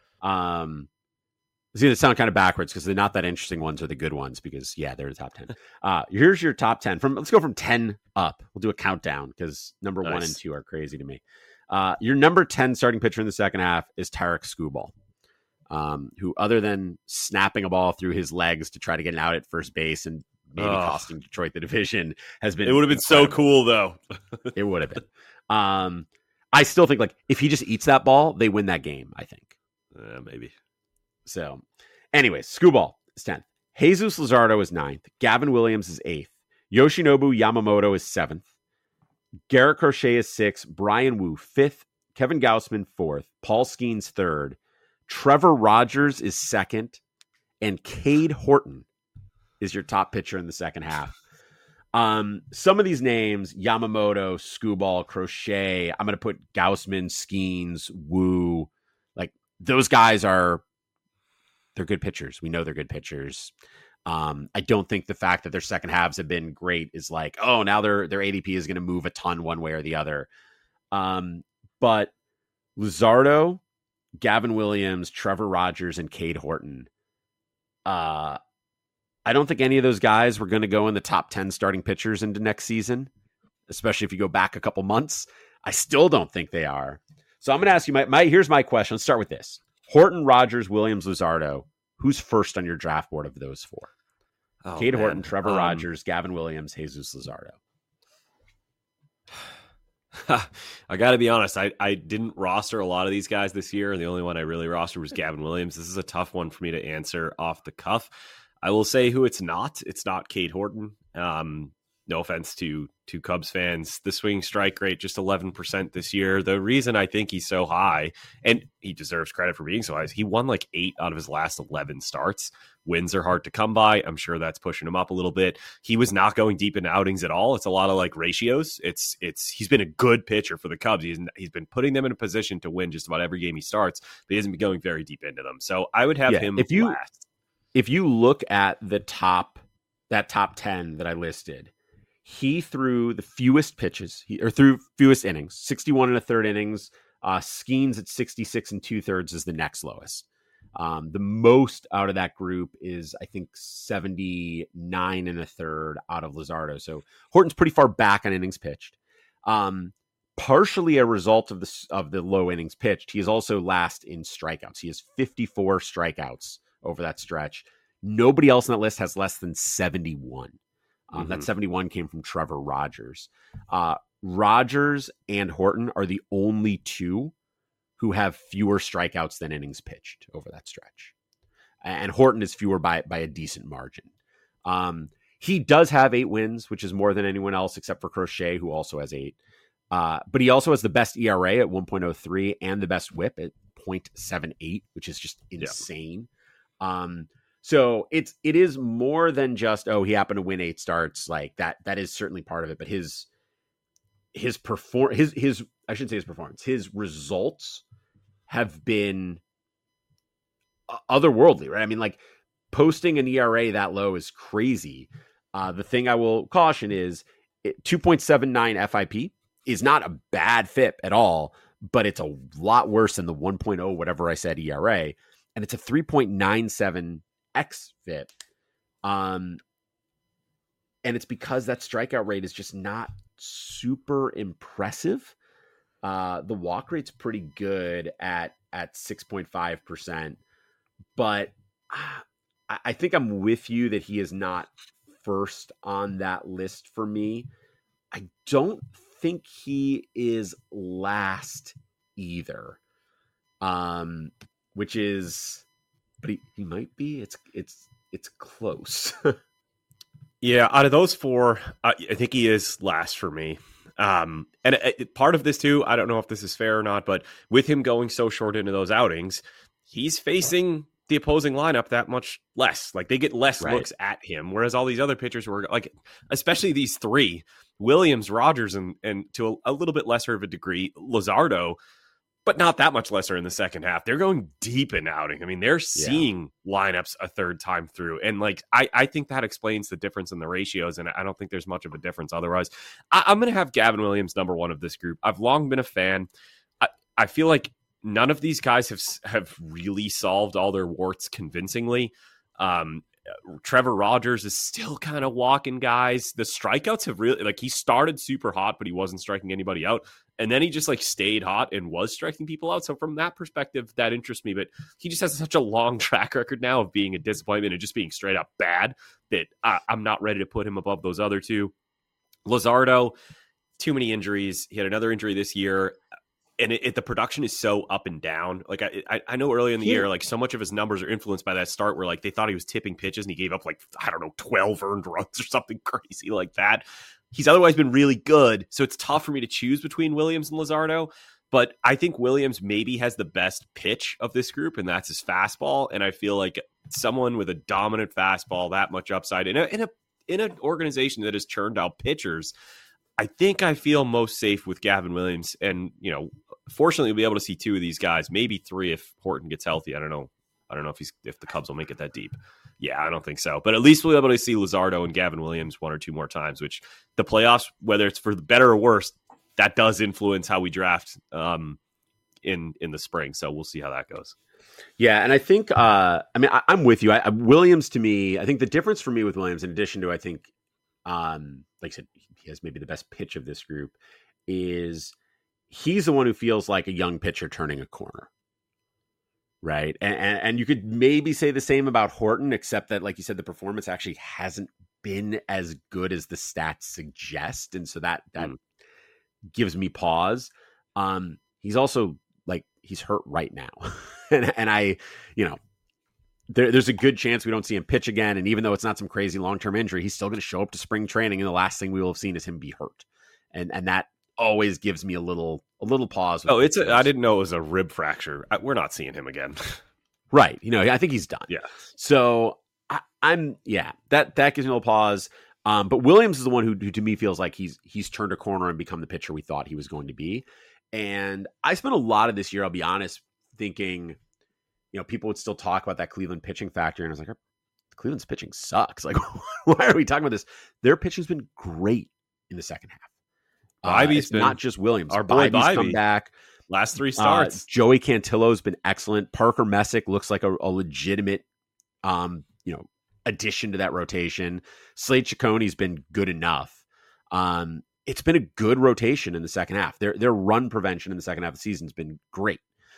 Um, it's going to sound kind of backwards because the not that interesting ones are the good ones because yeah, they're the top ten. Uh, here's your top ten from. Let's go from ten up. We'll do a countdown because number nice. one and two are crazy to me. Uh, your number ten starting pitcher in the second half is Tarik Skubal. Um, who, other than snapping a ball through his legs to try to get an out at first base and maybe oh. costing Detroit the division, has been. It would have been incredible. So cool, though. It would have been. Um, I still think like if he just eats that ball, they win that game. I think. Uh, maybe. So, anyways, Skubal is tenth. Jesus Luzardo is ninth. Gavin Williams is eighth. Yoshinobu Yamamoto is seventh. Garrett Crochet is sixth, Brian Wu fifth, Kevin Gausman fourth, Paul Skeens third, Trevor Rogers is second, and Cade Horton is your top pitcher in the second half. Um, some of these names, Yamamoto, Skubal, Crochet, I'm going to put Gausman, Skeens, Wu, like those guys are, they're good pitchers. We know they're good pitchers. Um, I don't think the fact that their second halves have been great is like, oh, now their, their A D P is going to move a ton one way or the other. Um, but Luzardo, Gavin Williams, Trevor Rogers, and Cade Horton, uh, I don't think any of those guys were going to go in the top ten starting pitchers into next season, especially if you go back a couple months. I still don't think they are. So I'm going to ask you, my, my here's my question. Let's start with this. Horton, Rogers, Williams, Luzardo. Who's first on your draft board of those four? Oh, Cade Horton, Trevor um, Rogers, Gavin Williams, Jesus Luzardo. I got to be honest. I, I didn't roster a lot of these guys this year. The only one I really rostered was Gavin Williams. This is a tough one for me to answer off the cuff. I will say who it's not. It's not Cade Horton. Um, no offense to to Cubs fans. The swing strike rate, just eleven percent this year. The reason I think he's so high, and he deserves credit for being so high, is he won like eight out of his last eleven starts. Wins are hard to come by. I'm sure that's pushing him up a little bit. He was not going deep into outings at all. It's a lot of like ratios. It's it's he's been a good pitcher for the Cubs. He's he's been putting them in a position to win just about every game he starts, but he hasn't been going very deep into them. So I would have yeah, him if you, last. If you look at the top, that top ten that I listed, he threw the fewest pitches, he, or threw fewest innings, sixty-one and a third innings. Uh, Skeens at sixty-six and two thirds is the next lowest. Um, the most out of that group is, I think, seventy-nine and a third out of Luzardo. So Horton's pretty far back on innings pitched. Um, partially a result of the, of the low innings pitched, he is also last in strikeouts. He has fifty-four strikeouts over that stretch. Nobody else on that list has less than seventy-one. Um, mm-hmm. That seventy-one came from Trevor Rogers. Uh, Rogers and Horton are the only two who have fewer strikeouts than innings pitched over that stretch. And Horton is fewer by, by a decent margin. Um, he does have eight wins, which is more than anyone else except for Crochet, who also has eight. Uh, but he also has the best E R A at one point oh three and the best whip at point seven eight, which is just insane. Yeah. Um, so it's, it is more than just, oh, he happened to win eight starts. Like that, that is certainly part of it, but his, his perform, his, his, I shouldn't say his performance, his results have been otherworldly, right? I mean, like posting an E R A that low is crazy. Uh, the thing I will caution is it, two point seven nine F I P is not a bad F I P at all, but it's a lot worse than the one point oh, whatever I said, E R A. And it's a three point nine seven X F I P. Um, and it's because that strikeout rate is just not super impressive. Uh, the walk rate's pretty good at, at six point five percent, but I, I think I'm with you that he is not first on that list for me. I don't think he is last either. Um, which is, but he, he might be, it's, it's, it's close. Yeah. Out of those four, I, I think he is last for me. Um, and it, part of this too, I don't know if this is fair or not, but with him going so short into those outings, he's facing the opposing lineup that much less. Like they get less right. looks at him, whereas all these other pitchers were like, especially these three, Williams, Rogers, and and to a, a little bit lesser of a degree, Luzardo, but not that much lesser in the second half. They're going deep in outing. I mean, they're seeing yeah. lineups a third time through. And like, I, I think that explains the difference in the ratios. And I don't think there's much of a difference otherwise. I, I'm going to have Gavin Williams number one of this group. I've long been a fan. I, I feel like none of these guys have, have really solved all their warts convincingly. Um, Trevor Rogers is still kind of walking guys. The strikeouts have really, like, he started super hot, but he wasn't striking anybody out. And then he just like stayed hot and was striking people out. So from that perspective, that interests me. But he just has such a long track record now of being a disappointment and just being straight up bad that I, I'm not ready to put him above those other two. Luzardo, too many injuries. He had another injury this year. And it, it, the production is so up and down. Like I, I, I know early in the yeah. year, like so much of his numbers are influenced by that start where like they thought he was tipping pitches and he gave up like, I don't know, twelve earned runs or something crazy like that. he's otherwise been really good. So it's tough for me to choose between Williams and Luzardo. But I think Williams maybe has the best pitch of this group, and that's his fastball. And I feel like someone with a dominant fastball, that much upside in a in a in an organization that has churned out pitchers, I think I feel most safe with Gavin Williams. And, you know, fortunately, we'll be able to see two of these guys, maybe three if Horton gets healthy. I don't know. I don't know if he's if the Cubs will make it that deep. Yeah, I don't think so. But at least we'll be able to see Luzardo and Gavin Williams one or two more times, which the playoffs, whether it's for the better or worse, that does influence how we draft um, in in the spring. So we'll see how that goes. Yeah, and I think, uh, I mean, I, I'm with you. I, I, Williams, to me, I think the difference for me with Williams, in addition to, I think, um, like I said, he has maybe the best pitch of this group, is he's the one who feels like a young pitcher turning a corner. Right. And, and and you could maybe say the same about Horton, except that, like you said, the performance actually hasn't been as good as the stats suggest. And so that that mm. gives me pause. Um, he's also like he's hurt right now. and and I, you know, there, there's a good chance we don't see him pitch again. And even though it's not some crazy long-term injury, he's still going to show up to spring training. And the last thing we will have seen is him be hurt. And and that always gives me a little a little pause. Oh, it's a, I didn't know it was a rib fracture. I, we're not seeing him again. Right. You know, I think he's done. Yeah. So I, I'm, yeah, that, that gives me a little pause. Um, but Williams is the one who, who to me feels like he's, he's turned a corner and become the pitcher we thought he was going to be. And I spent a lot of this year, I'll be honest, thinking, you know, people would still talk about that Cleveland pitching factor. And I was like, Cleveland's pitching sucks. Like, why are we talking about this? Their pitching's been great in the second half. Uh, it's been, not just Williams. Our boy Bibey's Bibey. come back. Last three starts. Uh, Joey Cantillo's been excellent. Parker Messick looks like a, a legitimate, um, you know, addition to that rotation. Slade Chaconi's been good enough. Um, it's been a good rotation in the second half. Their their run prevention in the second half of the season has been great.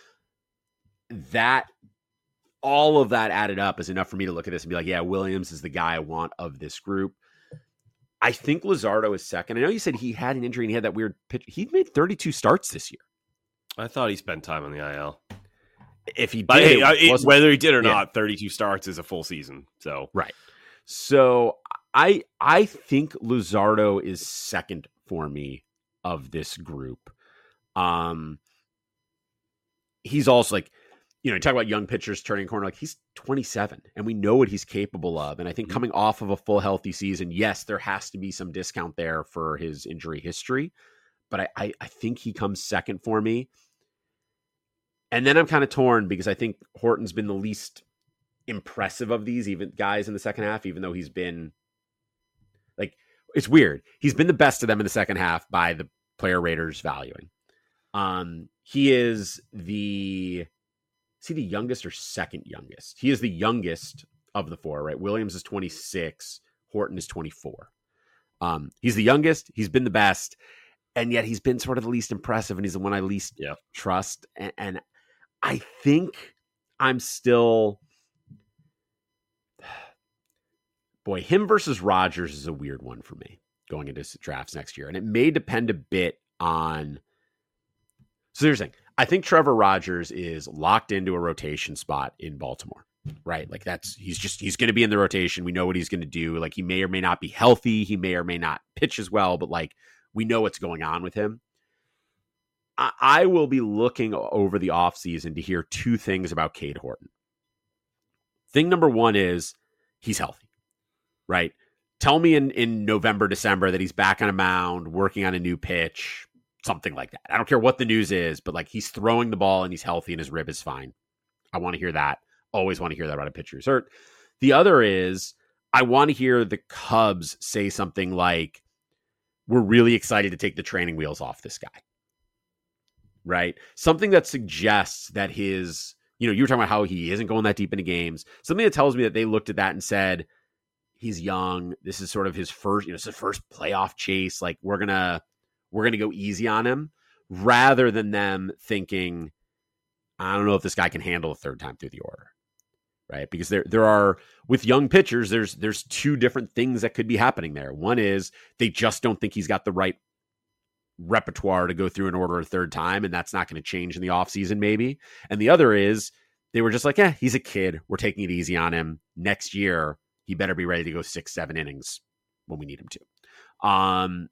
That all of that added up is enough for me to look at this and be like, yeah, Williams is the guy I want of this group. I think Luzardo is second. I know you said he had an injury and he had that weird pitch. He made thirty-two starts this year. I thought he spent time on the I L. If he did, but hey, it, whether he did or yeah. not, thirty-two starts is a full season. So right. So I I think Luzardo is second for me of this group. Um, he's also like, you know, you talk about young pitchers turning corner, like he's twenty-seven and we know what he's capable of. And I think coming off of a full healthy season, yes, there has to be some discount there for his injury history, but I, I, I think he comes second for me. And then I'm kind of torn because I think Horton's been the least impressive of these even guys in the second half, even though he's been like, it's weird. He's been the best of them in the second half by the player raters valuing. Um, he is the, is he the youngest or second youngest? He is the youngest of the four, right? Williams is twenty-six. Horton is twenty-four. Um, he's the youngest. He's been the best. And yet he's been sort of the least impressive. And he's the one I least yeah. trust. And, and I think I'm still, boy, him versus Rodgers is a weird one for me going into drafts next year. And it may depend a bit on, so here's the thing. I think Trevor Rodgers is locked into a rotation spot in Baltimore, right? Like that's, he's just, he's going to be in the rotation. We know what he's going to do. Like he may or may not be healthy. He may or may not pitch as well, but like we know what's going on with him. I, I will be looking over the offseason to hear two things about Cade Horton. Thing number one is he's healthy, right? Tell me in, in November, December that he's back on a mound, working on a new pitch, something like that. I don't care what the news is, but like he's throwing the ball and he's healthy and his rib is fine. I want to hear that. Always want to hear that about a pitcher who's hurt. The other is I want to hear the Cubs say something like, we're really excited to take the training wheels off this guy. Right? Something that suggests that his, you know, you were talking about how he isn't going that deep into games. Something that tells me that they looked at that and said, he's young. This is sort of his first, you know, it's his first playoff chase. Like we're going to, we're going to go easy on him rather than them thinking, I don't know if this guy can handle a third time through the order. Right. Because there, there are with young pitchers, there's, there's two different things that could be happening there. One is they just don't think he's got the right repertoire to go through an order a third time. And that's not going to change in the offseason maybe. And the other is they were just like, yeah, he's a kid. We're taking it easy on him. Next year, he better be ready to go six, seven innings when we need him to. Um,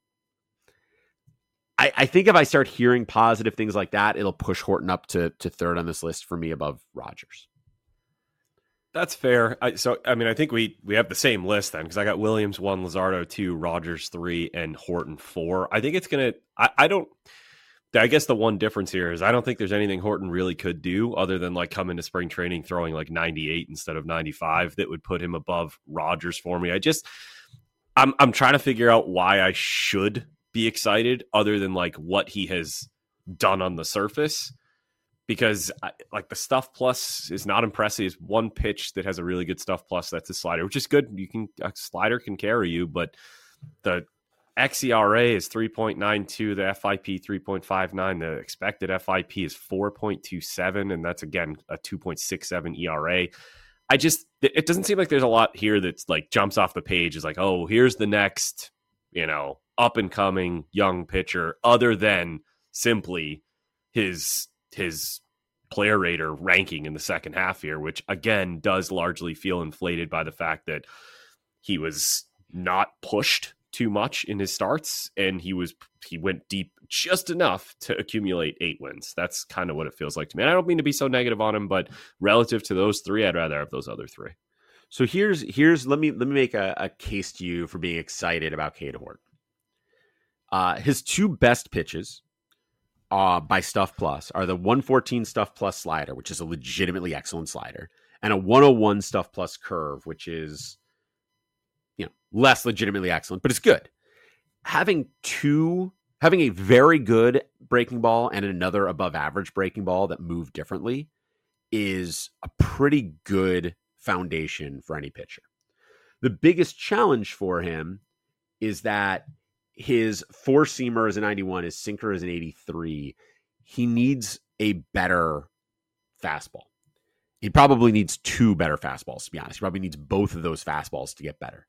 I, I think if I start hearing positive things like that, it'll push Horton up to to third on this list for me above Rogers. That's fair. I, so, I mean, I think we we have the same list then, because I got Williams one, Luzardo two, Rogers three, and Horton four. I think it's gonna. I, I don't. I guess the one difference here is I don't think there's anything Horton really could do other than like come into spring training throwing like ninety-eight instead of ninety-five that would put him above Rogers for me. I just, I'm I'm trying to figure out why I should be excited other than like what he has done on the surface, because I, like the stuff plus is not impressive. It's one pitch that has a really good stuff plus. That's a slider, which is good. You can a slider can carry you, but the X E R A is three point nine two, the F I P three point five nine, the expected F I P is four point two seven, and that's again a two point six seven E R A. I just, it doesn't seem like there's a lot here that's like jumps off the page is like, oh, here's the next, you know, up and coming young pitcher, other than simply his his player rater ranking in the second half here, which again does largely feel inflated by the fact that he was not pushed too much in his starts, and he was he went deep just enough to accumulate eight wins. That's kind of what it feels like to me. And I don't mean to be so negative on him, but relative to those three, I'd rather have those other three. So here's here's let me let me make a, a case to you for being excited about Cade Horton. Uh, his two best pitches uh, by Stuff Plus are the one fourteen Stuff Plus slider, which is a legitimately excellent slider, and a one oh one Stuff Plus curve, which is, you know, less legitimately excellent, but it's good. Having two, having a very good breaking ball and another above average breaking ball that move differently is a pretty good foundation for any pitcher. The biggest challenge for him is that his four seamer is a ninety-one, his sinker is an eighty-three. He needs a better fastball. He probably needs two better fastballs, to be honest. He probably needs both of those fastballs to get better.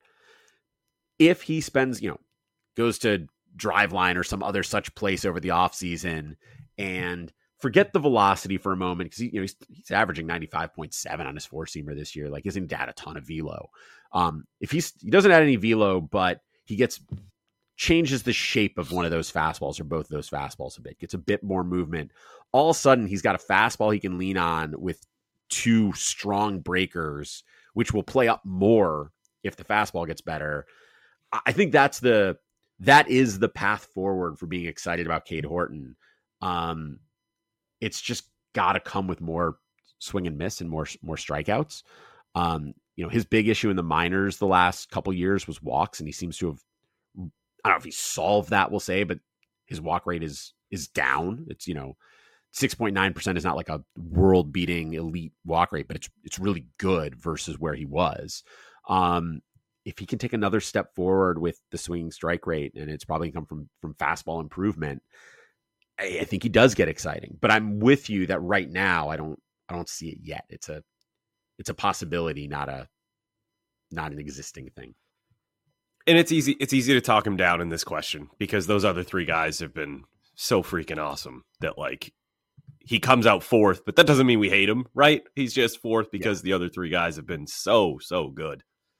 If he spends, you know, goes to Driveline or some other such place over the offseason and forget the velocity for a moment, because he, you know, he's, he's averaging ninety-five point seven on his four seamer this year. Like, he doesn't add a ton of velo. Um, if he's, he doesn't add any velo, but he gets changes the shape of one of those fastballs or both of those fastballs a bit, gets a bit more movement. All of a sudden, he's got a fastball he can lean on with two strong breakers, which will play up more if the fastball gets better. I think that's the that is the path forward for being excited about Cade Horton. Um, it's just got to come with more swing and miss and more more strikeouts. Um, you know, his big issue in the minors the last couple years was walks, and he seems to have, I don't know if he solved that, we'll say, but his walk rate is is down. It's, you know, six point nine percent is not like a world beating elite walk rate, but it's it's really good versus where he was. Um, if he can take another step forward with the swinging strike rate, and it's probably come from from fastball improvement, I, I think he does get exciting. But I'm with you that right now I don't I don't see it yet. It's a it's a possibility, not a not an existing thing. And it's easy it's easy to talk him down in this question because those other three guys have been so freaking awesome that, like, he comes out fourth, but that doesn't mean we hate him, right? He's just fourth because yeah. the other three guys have been so, so good.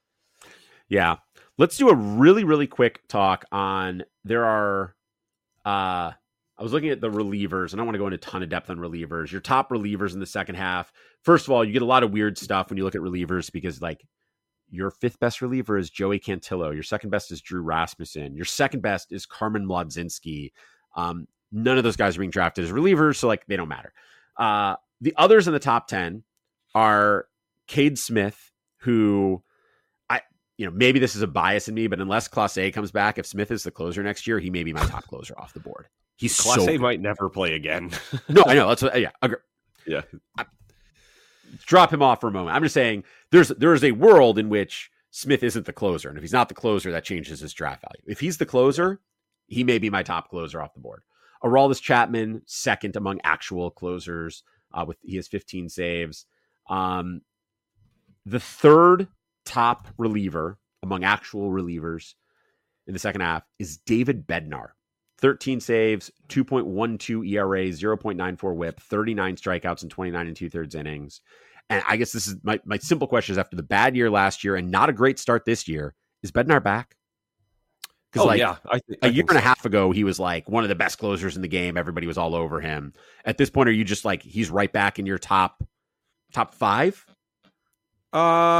Yeah. Let's do a really, really quick talk on, there are, uh, I was looking at the relievers, and I don't want to go into a ton of depth on relievers. Your top relievers in the second half. First of all, you get a lot of weird stuff when you look at relievers because, like, your fifth best reliever is Joey Cantillo. Your second best is Drew Rasmussen. Your second best is Carmen Mlodzinski. Um, none of those guys are being drafted as relievers, so, like, they don't matter. Uh, the others in the top ten are Cade Smith, who I, you know, maybe this is a bias in me, but unless Clase comes back, if Smith is the closer next year, he may be my top closer off the board. He's Clase so might never play again. No, I know. That's what, yeah. Agree. Yeah. I, drop him off for a moment. I'm just saying there's there is a world in which Smith isn't the closer. And if he's not the closer, that changes his draft value. If he's the closer, he may be my top closer off the board. Aroldis Chapman, second among actual closers. Uh, with he has fifteen saves. Um, the third top reliever among actual relievers in the second half is David Bednar. thirteen saves, two point one two E R A, zero point nine four whip, thirty-nine strikeouts in twenty-nine and two-thirds innings. And I guess this is my, my simple question is, after the bad year last year and not a great start this year, is Bednar back? Because oh, like yeah. I th- a I year think and a so. half ago, he was like one of the best closers in the game. Everybody was all over him. At this point, are you just like he's right back in your top top five? Uh,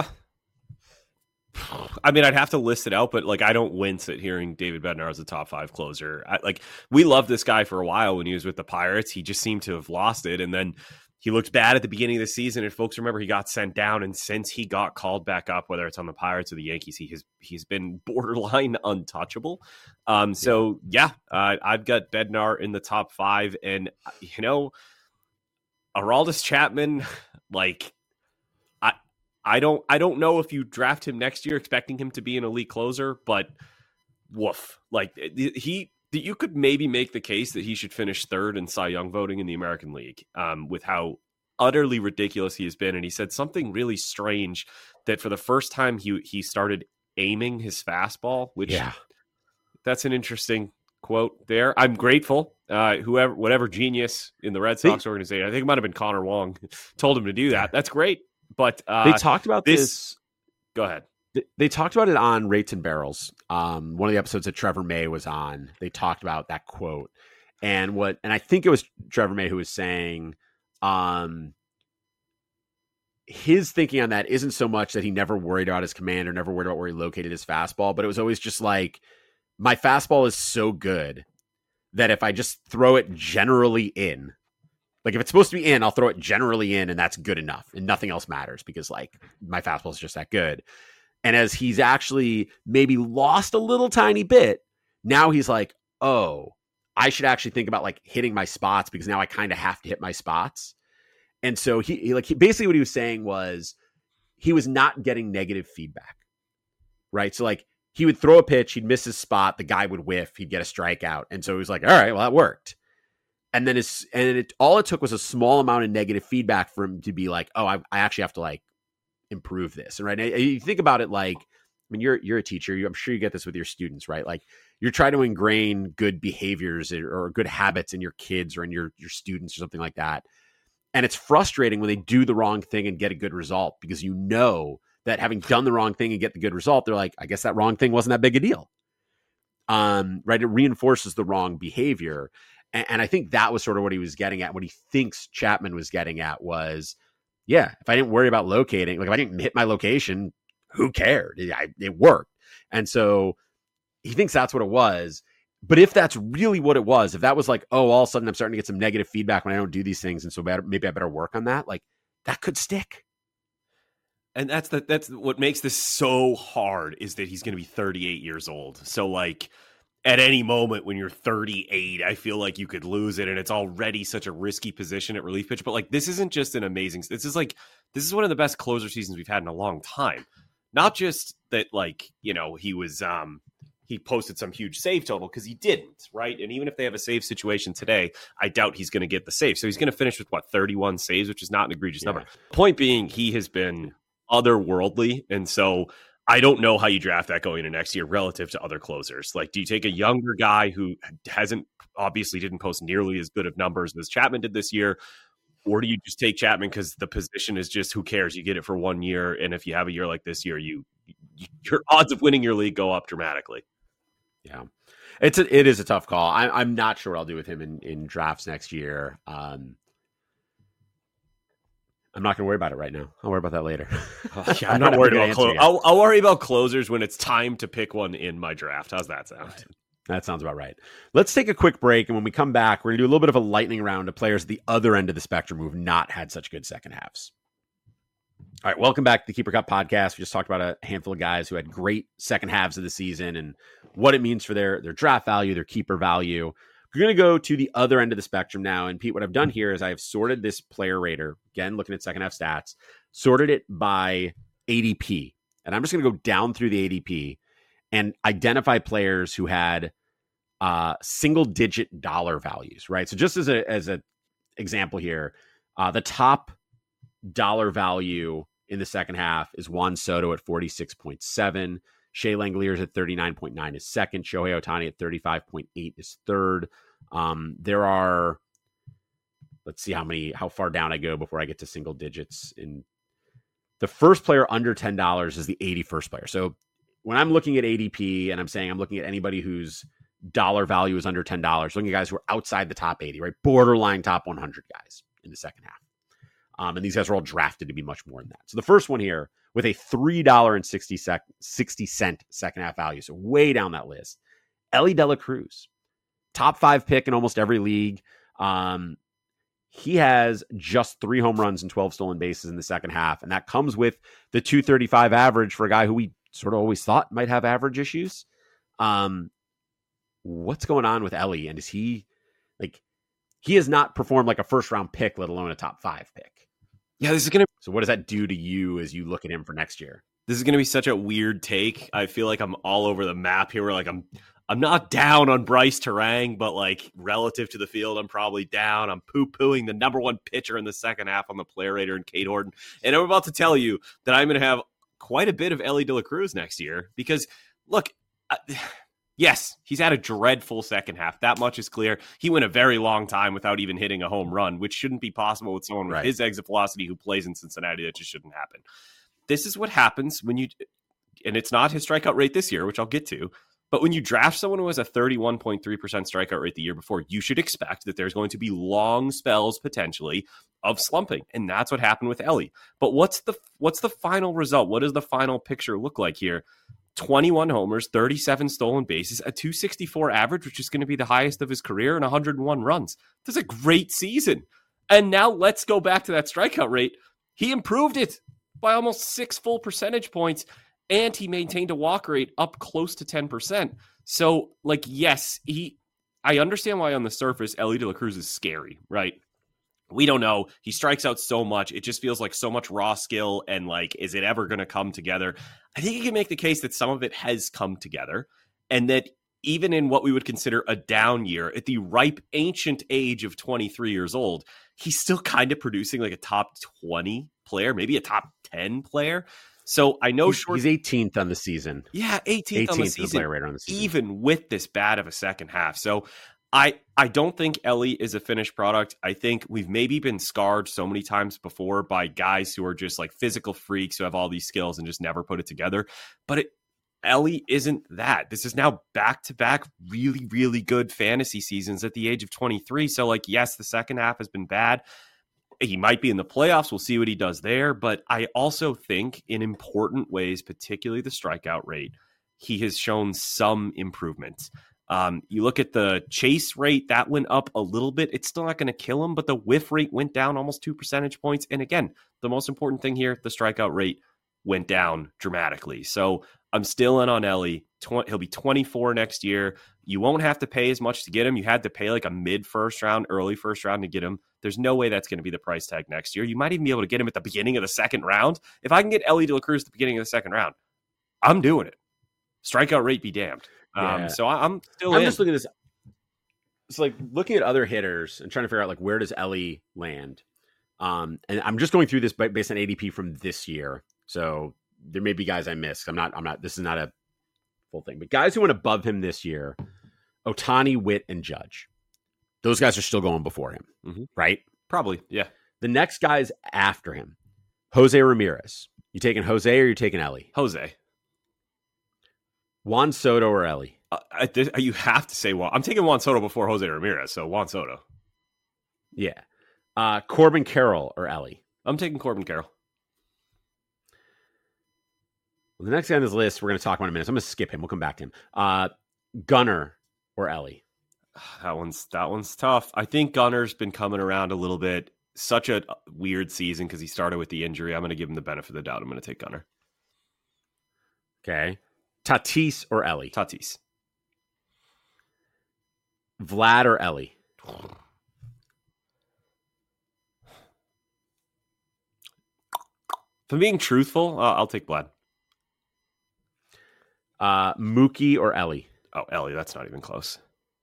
I mean, I'd have to list it out, but like I don't wince at hearing David Bednar as a top five closer. I, like we loved this guy for a while when he was with the Pirates. He just seemed to have lost it, and then he looked bad at the beginning of the season. And folks remember he got sent down, and since he got called back up, whether it's on the Pirates or the Yankees, he has he's been borderline untouchable. Um, so yeah, uh, I've got Bednar in the top five, and you know, Aroldis Chapman, like. I don't I don't know if you draft him next year expecting him to be an elite closer, but woof. Like he you could maybe make the case that he should finish third in Cy Young voting in the American League um, with how utterly ridiculous he has been. And he said something really strange that for the first time he he started aiming his fastball, which yeah. that's an interesting quote there. I'm grateful. Uh, whoever whatever genius in the Red Sox they, organization, I think it might have been Connor Wong, told him to do that. That's great. But uh, they talked about this, this. Go ahead. They, they talked about it on Rates and Barrels. Um, one of the episodes that Trevor May was on. They talked about that quote and what, and I think it was Trevor May who was saying, um, his thinking on that isn't so much that he never worried about his command or never worried about where he located his fastball, but it was always just like my fastball is so good that if I just throw it generally in. Like if it's supposed to be in, I'll throw it generally in and that's good enough and nothing else matters because like my fastball is just that good. And as he's actually maybe lost a little tiny bit, now he's like, oh, I should actually think about like hitting my spots because now I kind of have to hit my spots. And so he, he like he, basically what he was saying was he was not getting negative feedback, right? So like he would throw a pitch, he'd miss his spot, the guy would whiff, he'd get a strikeout. And so he was like, all right, well that worked. And then it's, and it, all it took was a small amount of negative feedback for him to be like, oh, I, I actually have to like improve this. And right. And you think about it like, I mean, you're, you're a teacher. You, I'm sure you get this with your students, right? Like you're trying to ingrain good behaviors or good habits in your kids or in your, your students or something like that. And it's frustrating when they do the wrong thing and get a good result because you know that having done the wrong thing and get the good result, they're like, I guess that wrong thing wasn't that big a deal. Um, right. It reinforces the wrong behavior. And I think that was sort of what he was getting at. What he thinks Chapman was getting at was, yeah, if I didn't worry about locating, like if I didn't hit my location, who cared? It, I, it worked. And so he thinks that's what it was. But if that's really what it was, if that was like, oh, all of a sudden I'm starting to get some negative feedback when I don't do these things. And so better, maybe I better work on that. Like that could stick. And that's the, that's what makes this so hard is that he's going to be thirty-eight years old. So like, at any moment when you're thirty-eight, I feel like you could lose it. And it's already such a risky position at relief pitch. But like, this isn't just an amazing, this is like, this is one of the best closer seasons we've had in a long time. Not just that, like, you know, he was, um, he posted some huge save total because he didn't, right? And even if they have a save situation today, I doubt he's going to get the save. So he's going to finish with what, thirty-one saves, which is not an egregious yeah. number. Point being, he has been otherworldly. And so I don't know how you draft that going into next year relative to other closers. Like, do you take a younger guy who hasn't obviously didn't post nearly as good of numbers as Chapman did this year? Or do you just take Chapman because the position is just who cares? You get it for one year. And if you have a year like this year, you, you your odds of winning your league go up dramatically. Yeah, it's a, it is a tough call. I, I'm not sure what I'll do with him in, in drafts next year. Um, I'm not going to worry about it right now. I'll worry about that later. Oh, yeah, I'm not worried about closers. I'll, I'll worry about closers when it's time to pick one in my draft. How's that sound? Right. That sounds about right. Let's take a quick break. And when we come back, we're going to do a little bit of a lightning round of players at the other end of the spectrum who have not had such good second halves. All right. Welcome back to the Keeper Cup podcast. We just talked about a handful of guys who had great second halves of the season and what it means for their, their draft value, their keeper value. We're going to go to the other end of the spectrum now. And Pete, what I've done here is I've sorted this player rater, again, looking at second half stats, sorted it by A D P. And I'm just going to go down through the A D P and identify players who had uh, single digit dollar values, right? So just as a, as an example here, uh, the top dollar value in the second half is Juan Soto at forty-six point seven. Shea Langeliers at thirty-nine point nine is second. Shohei Ohtani at thirty-five point eight is third. Um, there are, let's see how many, how far down I go before I get to single digits. In the first player under ten dollars is the eighty-first player. So when I'm looking at A D P and I'm saying I'm looking at anybody whose dollar value is under ten dollars, looking at guys who are outside the top eighty, right? Borderline top one hundred guys in the second half. Um, and these guys are all drafted to be much more than that. So the first one here with a three dollars and sixty cents second half value. So way down that list. Elly De La Cruz, top five pick in almost every league. Um, he has just three home runs and twelve stolen bases in the second half. And that comes with the two thirty-five average for a guy who we sort of always thought might have average issues. Um, what's going on with Elly? And is he like, he has not performed like a first round pick, let alone a top five pick. Yeah, this is going to. So what does that do to you as you look at him for next year? This is going to be such a weird take. I feel like I'm all over the map here. Where like I'm, I'm not down on Bryce Terang, but like relative to the field, I'm probably down. I'm poo pooing the number one pitcher in the second half on the player rater and Cade Horton. And I'm about to tell you that I'm going to have quite a bit of Elly De La Cruz next year because look. Uh, Yes, he's had a dreadful second half. That much is clear. He went a very long time without even hitting a home run, which shouldn't be possible with someone with right. his exit velocity who plays in Cincinnati. That just shouldn't happen. This is what happens when you, and it's not his strikeout rate this year, which I'll get to, but when you draft someone who has a thirty-one point three percent strikeout rate the year before, you should expect that there's going to be long spells potentially of slumping. And that's what happened with Elly. But what's the what's the final result? What does the final picture look like here? twenty-one homers, thirty-seven stolen bases, a two sixty-four average, which is going to be the highest of his career, and one hundred one runs. That's a great season. And now let's go back to that strikeout rate. He improved it by almost six full percentage points, and he maintained a walk rate up close to ten percent. So, like, yes, he. I understand why on the surface, Elly De La Cruz is scary, right? We don't know. He strikes out so much. It just feels like so much raw skill. And like, is it ever going to come together? I think you can make the case that some of it has come together and that even in what we would consider a down year at the ripe ancient age of twenty-three years old, he's still kind of producing like a top twenty player, maybe a top ten player. So I know he's, short, he's eighteenth on the season. Yeah. eighteenth, eighteenth on the season, the player rater on the season, even with this bad of a second half. So I, I don't think Elly is a finished product. I think we've maybe been scarred so many times before by guys who are just like physical freaks who have all these skills and just never put it together. But it, Elly isn't that. This is now back-to-back really, really good fantasy seasons at the age of twenty-three. So like, yes, the second half has been bad. He might be in the playoffs. We'll see what he does there. But I also think in important ways, particularly the strikeout rate, he has shown some improvement. Um, you look at the chase rate, that went up a little bit. It's still not going to kill him, but the whiff rate went down almost two percentage points. And again, the most important thing here, the strikeout rate went down dramatically. So I'm still in on Elly. Tw- he'll be twenty-four next year. You won't have to pay as much to get him. You had to pay like a mid first round, early first round to get him. There's no way that's going to be the price tag next year. You might even be able to get him at the beginning of the second round. If I can get Elly De La Cruz at the beginning of the second round, I'm doing it. Strikeout rate be damned. Yeah. Um, so I, I'm still I'm in. just looking at this. It's like looking at other hitters and trying to figure out like where does Elly land. Um, and I'm just going through this based on A D P from this year. So there may be guys I missed. I'm not, I'm not, this is not a full thing, but guys who went above him this year, Ohtani, Witt, and Judge. Those guys are still going before him, mm-hmm. right? Probably. Yeah. The next guys after him, Jose Ramirez. You taking Jose or you taking Elly? Jose. Juan Soto or Elly? Uh, I, this, you have to say Juan. I'm taking Juan Soto before Jose Ramirez, so Juan Soto. Yeah. Uh, Corbin Carroll or Elly? I'm taking Corbin Carroll. Well, the next guy on this list we're going to talk about in a minute. So I'm going to skip him. We'll come back to him. Uh, Gunnar or Elly? That one's that one's tough. I think Gunner's been coming around a little bit. Such a weird season because he started with the injury. I'm going to give him the benefit of the doubt. I'm going to take Gunnar. Okay. Tatis or Elly? Tatis. Vlad or Elly? If I'm being truthful, uh, I'll take Vlad. Uh, Mookie or Elly? Oh, Elly, that's not even close.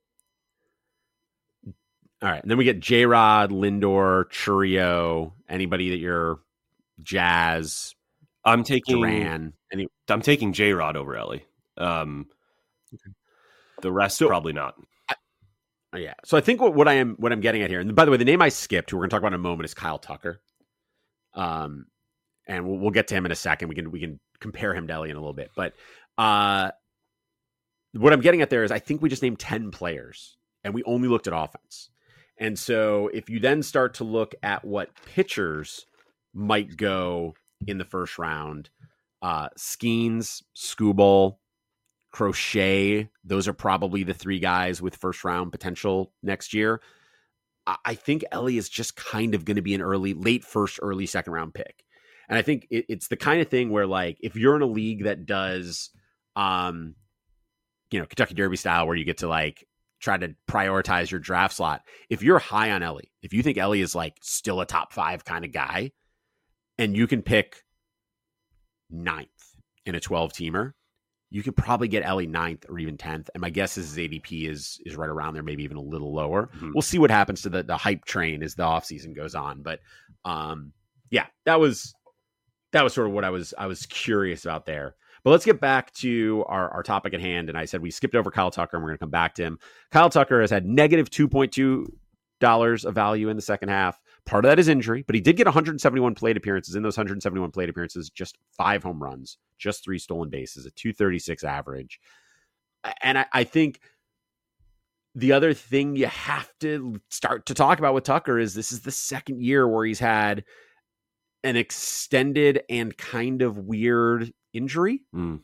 All right. And then we get J-Rod, Lindor, Churio, anybody that you're Jazz, I'm taking Duran. Any... I'm taking J-Rod over Elly. Um, okay. The rest, so, probably not. I, yeah. So I think what, what I am what I'm getting at here, and by the way, the name I skipped, who we're going to talk about in a moment, is Kyle Tucker. Um, and we'll, we'll get to him in a second. We can we can compare him to Elly in a little bit. But Uh, what I'm getting at there is I think we just named ten players and we only looked at offense. And so if you then start to look at what pitchers might go in the first round, uh, Skeens, Skubal, Crochet, those are probably the three guys with first round potential next year. I think Elly is just kind of going to be an early, late first, early second round pick. And I think it, it's the kind of thing where, like, if you're in a league that does, um, you know, Kentucky Derby style, where you get to like try to prioritize your draft slot, if you're high on Elly, if you think Elly is like still a top five kind of guy, and you can pick ninth in a twelve teamer, you could probably get Elly ninth or even tenth. And my guess is his A D P is is right around there, maybe even a little lower. Mm-hmm. We'll see what happens to the, the hype train as the offseason goes on. But um, yeah, that was that was sort of what I was I was curious about there. But let's get back to our, our topic at hand. And I said we skipped over Kyle Tucker and we're going to come back to him. Kyle Tucker has had negative two point two dollars of value in the second half. Part of that is injury, but he did get one hundred seventy-one plate appearances. In those one hundred seventy-one plate appearances, just five home runs, just three stolen bases, a two thirty-six average. And I, I think the other thing you have to start to talk about with Tucker is this is the second year where he's had an extended and kind of weird injury. Mm.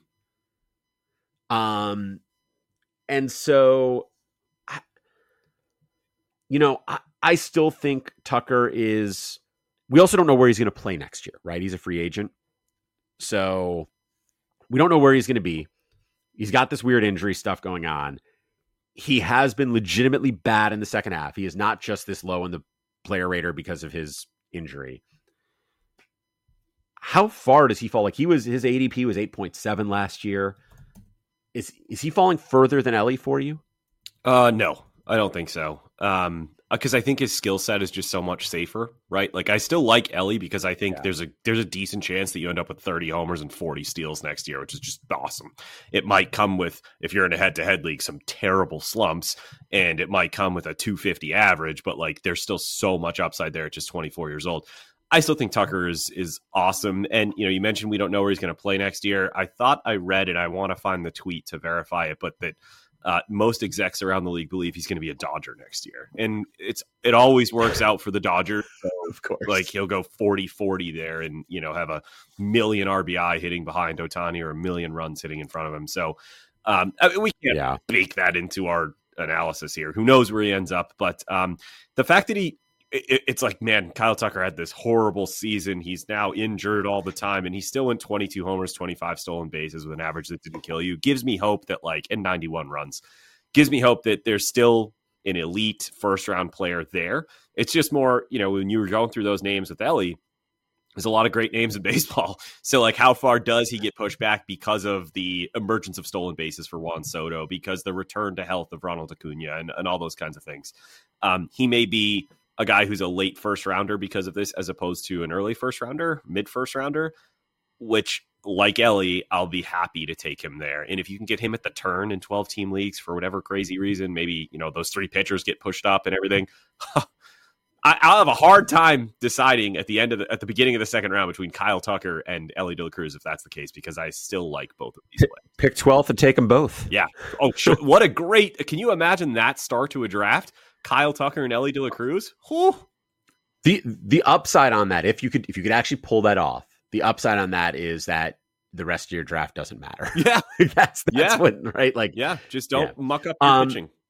Um, and so, I, you know, I, I still think Tucker is, we also don't know where he's going to play next year, right? He's a free agent. So we don't know where he's going to be. He's got this weird injury stuff going on. He has been legitimately bad in the second half. He is not just this low in the player rater because of his injury. How far does he fall? Like he was, his A D P was eight point seven last year. Is, is he falling further than Elly for you? Uh, no, I don't think so. Um, Because I think his skill set is just so much safer, right? Like I still like Elly because I think yeah. there's a there's a decent chance that you end up with thirty homers and forty steals next year, which is just awesome. It might come with, if you're in a head-to-head league, some terrible slumps, and it might come with a two fifty average, but like there's still so much upside there at just twenty-four years old. I still think Tucker is is awesome. And, you know, you mentioned we don't know where he's going to play next year. I thought I read, and I want to find the tweet to verify it, but that Uh, most execs around the league believe he's going to be a Dodger next year. And it's it always works out for the Dodgers. So, of course. Like he'll go forty forty there and, you know, have a million R B I hitting behind Ohtani or a million runs hitting in front of him. So um, I mean, we can't yeah. bake that into our analysis here. Who knows where he ends up? But um, the fact that he it, it's like, man, Kyle Tucker had this horrible season. He's now injured all the time, and he's still went twenty-two homers, twenty-five stolen bases with an average that didn't kill you. Gives me hope that, like, and ninety-one runs. Gives me hope that there's still an elite first-round player there. It's just more, you know, when you were going through those names with Elly, there's a lot of great names in baseball. So, like, how far does he get pushed back because of the emergence of stolen bases for Juan Soto, because the return to health of Ronald Acuna, and, and all those kinds of things? Um, he may be a guy who's a late first rounder because of this, as opposed to an early first rounder, mid first rounder, which, like Elly, I'll be happy to take him there. And if you can get him at the turn in twelve team leagues for whatever crazy reason, maybe, you know, those three pitchers get pushed up and everything, I, I'll have a hard time deciding at the end of the, at the beginning of the second round between Kyle Tucker and Elly De La Cruz, if that's the case, because I still like both of these players. Pick twelfth and take them both. Yeah. Oh, what a great, can you imagine that start to a draft? Kyle Tucker and Elly De La Cruz. Whew. The the upside on that, if you could if you could actually pull that off, the upside on that is that the rest of your draft doesn't matter. Yeah, that's that's yeah. what right. Like, yeah, just don't yeah. muck up your um, pitching.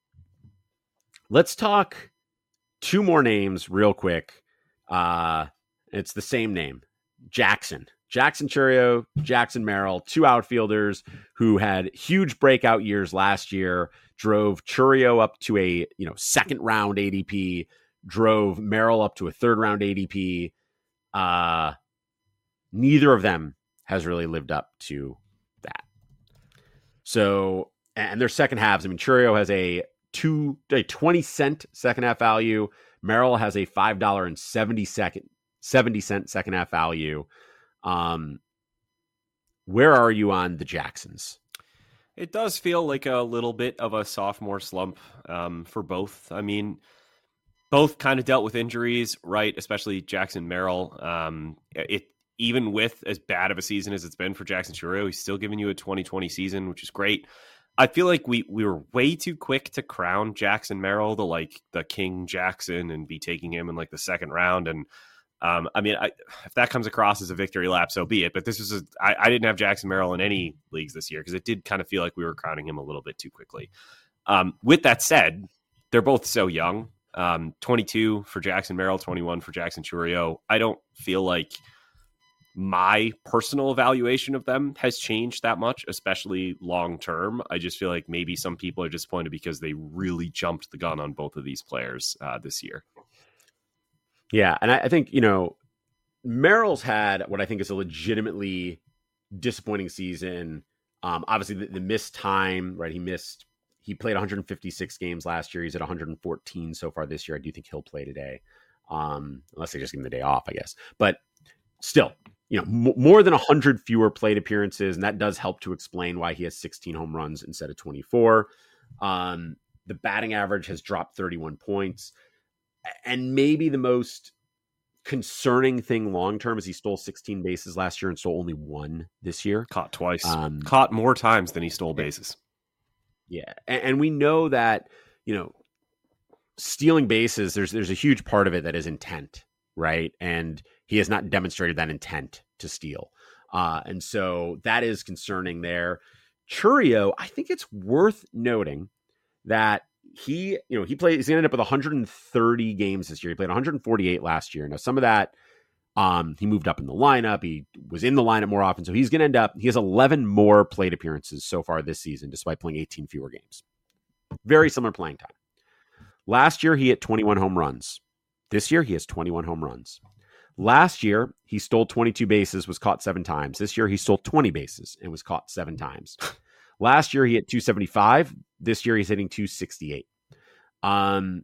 Let's talk two more names real quick. Uh, it's the same name, Jackson. Jackson Chourio, Jackson Merrill, two outfielders who had huge breakout years last year, drove Chourio up to a you know second round A D P, drove Merrill up to a third round A D P. Uh, neither of them has really lived up to that. So, and their second halves, I mean, Chourio has a two a twenty cent second half value. Merrill has a five dollars and seventy cent second half value. Um, where are you on the Jacksons? It does feel like a little bit of a sophomore slump um, for both. I mean, both kind of dealt with injuries, right? Especially Jackson Merrill. Um, it even with as bad of a season as it's been for Jackson Chourio, he's still giving you a twenty twenty season, which is great. I feel like we we were way too quick to crown Jackson Merrill the like the King Jackson and be taking him in like the second round. And um, I mean, I, if that comes across as a victory lap, so be it. But this is a, I, I didn't have Jackson Merrill in any leagues this year because it did kind of feel like we were crowning him a little bit too quickly. Um, with that said, they're both so young. Um, twenty-two for Jackson Merrill, twenty-one for Jackson Chourio. I don't feel like my personal evaluation of them has changed that much, especially long term. I just feel like maybe some people are disappointed because they really jumped the gun on both of these players uh, this year. Yeah, and I, I think, you know, Merrill's had what I think is a legitimately disappointing season. Um, obviously, the, the missed time, right? He missed, he played one hundred fifty-six games last year. He's at one hundred fourteen so far this year. I do think he'll play today, um, unless they just give him the day off, I guess. But still, you know, m- more than one hundred fewer plate appearances, and that does help to explain why he has sixteen home runs instead of twenty-four. Um, the batting average has dropped thirty-one points. And maybe the most concerning thing long-term is he stole sixteen bases last year and stole only one this year. Caught twice. Um, Caught more times than he stole bases. Yeah. And, and we know that, you know, stealing bases, there's there's a huge part of it that is intent, right? And he has not demonstrated that intent to steal. Uh, and so that is concerning there. Chourio, I think it's worth noting that he, you know, he played, he's ended up with one hundred thirty games this year. He played one hundred forty-eight last year. Now, some of that, um, he moved up in the lineup. He was in the lineup more often. So he's going to end up, he has eleven more plate appearances so far this season, despite playing eighteen fewer games. Very similar playing time. Last year, he hit twenty-one home runs. This year, he has twenty-one home runs. Last year, he stole twenty-two bases, was caught seven times. This year, he stole twenty bases and was caught seven times. Last year, he hit two seventy-five. This year, he's hitting two sixty-eight. Um,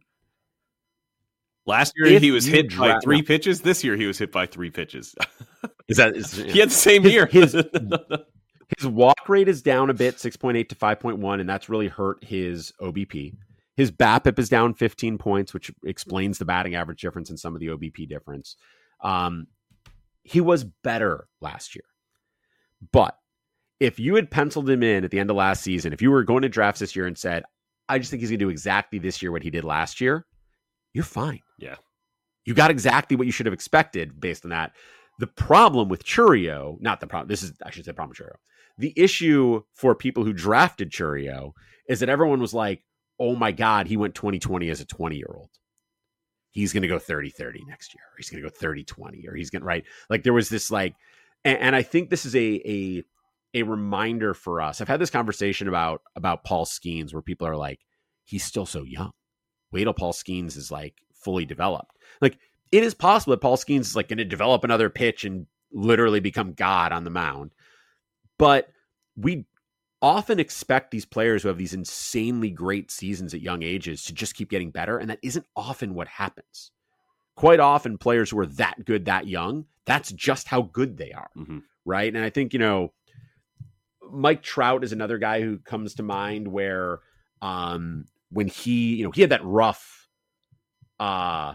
Last year, he was hit dra- by three no. pitches. This year, he was hit by three pitches. Is that is, He had the same his, year. his, his walk rate is down a bit, six point eight to five point one, and that's really hurt his O B P. His BABIP is down fifteen points, which explains the batting average difference and some of the O B P difference. Um, he was better last year. But if you had penciled him in at the end of last season, if you were going to drafts this year and said, I just think he's going to do exactly this year what he did last year, you're fine. Yeah. You got exactly what you should have expected based on that. The problem with Chourio, not the problem, this is, I should say problem with Chourio. The issue for people who drafted Chourio is that everyone was like, oh my God, he went twenty twenty as a twenty-year-old. He's going to go thirty thirty next year. Or he's going to go thirty twenty, or he's going to, right? Like there was this like, and, and I think this is a, a, a reminder for us. I've had this conversation about, about Paul Skeens where people are like, he's still so young. Wait till Paul Skeens is like fully developed. Like it is possible that Paul Skeens is like going to develop another pitch and literally become God on the mound. But we often expect these players who have these insanely great seasons at young ages to just keep getting better. And that isn't often what happens. Quite often players who are that good, that young, that's just how good they are. Mm-hmm. Right. And I think, you know, Mike Trout is another guy who comes to mind where um, when he, you know, he had that rough uh,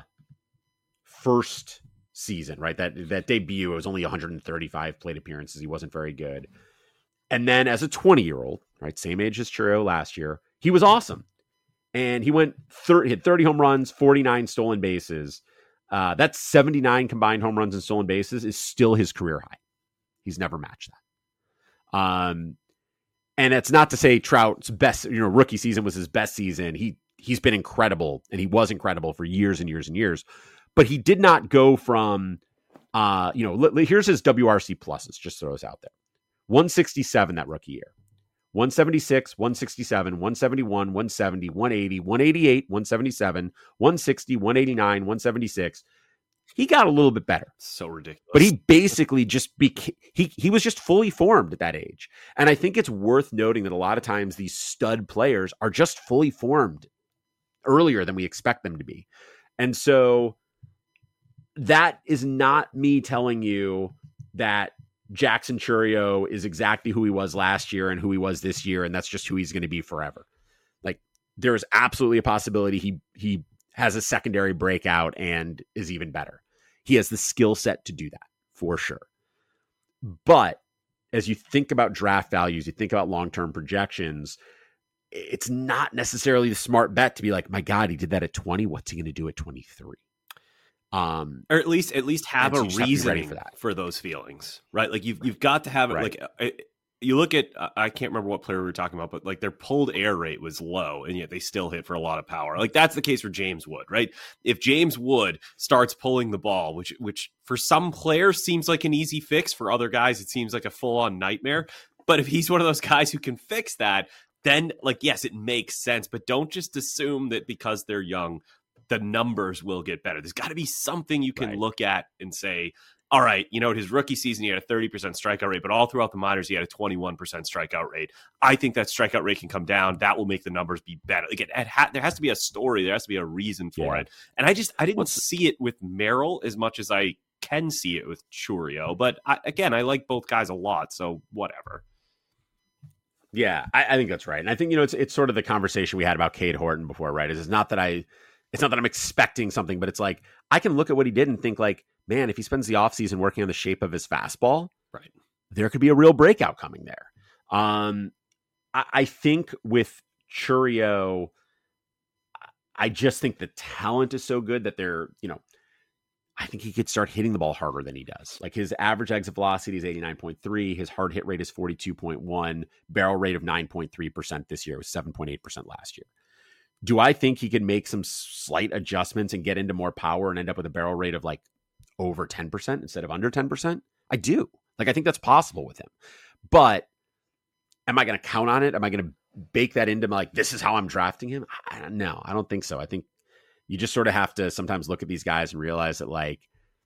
first season, right? That, that debut, it was only one hundred thirty-five plate appearances. He wasn't very good. And then as a twenty-year-old, right, same age as Chourio last year, he was awesome. And he went thirty, hit thirty home runs, forty-nine stolen bases. Uh, that's seventy-nine combined home runs and stolen bases is still his career high. He's never matched that. Um, and it's not to say Trout's best, you know, rookie season was his best season. He he's been incredible, and he was incredible for years and years and years. But he did not go from, uh, you know, l- here's his W R C pluses. Just throw this out there. one sixty-seven that rookie year, one seventy-six, one sixty-seven, one seventy-one, one seventy, one eighty, one eighty-eight, one seventy-seven, one sixty, one eighty-nine, one seventy-six. He got a little bit better. So ridiculous. But he basically just became, he, he was just fully formed at that age. And I think it's worth noting that a lot of times these stud players are just fully formed earlier than we expect them to be. And so that is not me telling you that Jackson Chourio is exactly who he was last year and who he was this year, and that's just who he's going to be forever. Like there is absolutely a possibility he he has a secondary breakout and is even better. He has the skill set to do that for sure. But as you think about draft values, you think about long-term projections, it's not necessarily the smart bet to be like, my God, he did that at twenty. What's he going to do at twenty-three? Um, or at least, at least have a so reasoning for that, for those feelings, right? Like you've, you've got to have it. Right. Like it, you look at, I can't remember what player we were talking about, but like their pulled air rate was low and yet they still hit for a lot of power. Like that's the case for James Wood, right? If James Wood starts pulling the ball, which, which for some players seems like an easy fix, for other guys, it seems like a full on nightmare. But if he's one of those guys who can fix that, then like, yes, it makes sense, but don't just assume that because they're young, the numbers will get better. There's got to be something you can right. look at and say, all right, you know, his rookie season, he had a thirty percent strikeout rate, but all throughout the minors, he had a twenty-one percent strikeout rate. I think that strikeout rate can come down. That will make the numbers be better. Like it, it ha- there has to be a story. There has to be a reason for yeah. it. And I just, I didn't What's... see it with Merrill as much as I can see it with Chourio. But I, again, I like both guys a lot, so whatever. Yeah, I, I think that's right. And I think, you know, it's it's sort of the conversation we had about Cade Horton before, right? It's not that I, it's not that I'm expecting something, but it's like, I can look at what he did and think like, man, if he spends the offseason working on the shape of his fastball, right, there could be a real breakout coming there. Um, I, I think with Chourio, I just think the talent is so good that they're, you know, I think he could start hitting the ball harder than he does. Like his average exit velocity is eighty-nine point three. His hard hit rate is forty-two point one. Barrel rate of nine point three percent this year. It was seven point eight percent last year. Do I think he can make some slight adjustments and get into more power and end up with a barrel rate of like over ten percent instead of under ten percent? I do. Like, I think that's possible with him. But am I going to count on it? Am I going to bake that into my, like, this is how I'm drafting him? I, no, I don't think so. I think you just sort of have to sometimes look at these guys and realize that, like,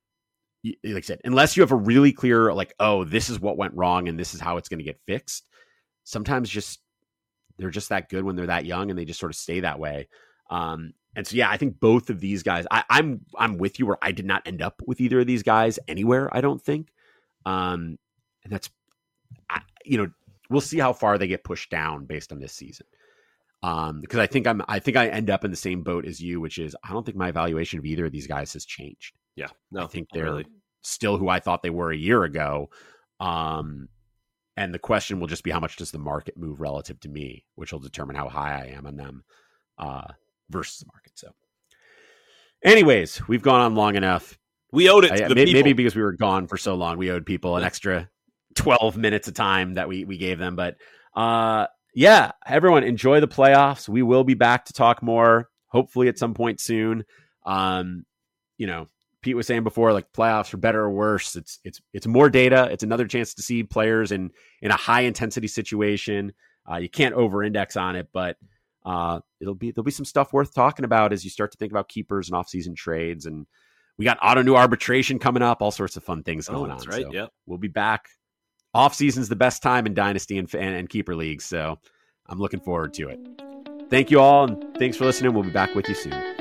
like I said, unless you have a really clear, like, oh, this is what went wrong and this is how it's going to get fixed. Sometimes just they're just that good when they're that young and they just sort of stay that way. Um, and so, yeah, I think both of these guys, I, I'm I'm with you where I did not end up with either of these guys anywhere, I don't think. Um, and that's, I, you know, we'll see how far they get pushed down based on this season. Um, because I think I'm, I think I end up in the same boat as you, which is I don't think my evaluation of either of these guys has changed. Yeah, no, I think they're really. still who I thought they were a year ago. Um, and the question will just be how much does the market move relative to me, which will determine how high I am on them, uh, versus the market. So anyways, we've gone on long enough. We owed it to I, the maybe, people. maybe because we were gone for so long, we owed people an extra twelve minutes of time that we, we gave them. But, uh, yeah, everyone enjoy the playoffs. We will be back to talk more, hopefully at some point soon. Um, you know, Pete was saying before, like playoffs are better or worse. It's, it's, it's more data. It's another chance to see players in, in a high intensity situation. Uh, you can't over index on it, but, uh, it'll be, there'll be some stuff worth talking about as you start to think about keepers and off-season trades. And we got auto new arbitration coming up, all sorts of fun things going oh, that's on. Right. So yeah. We'll be back. Off season's the best time in Dynasty and, and, and Keeper Leagues, so I'm looking forward to it. Thank you all, and thanks for listening. We'll be back with you soon.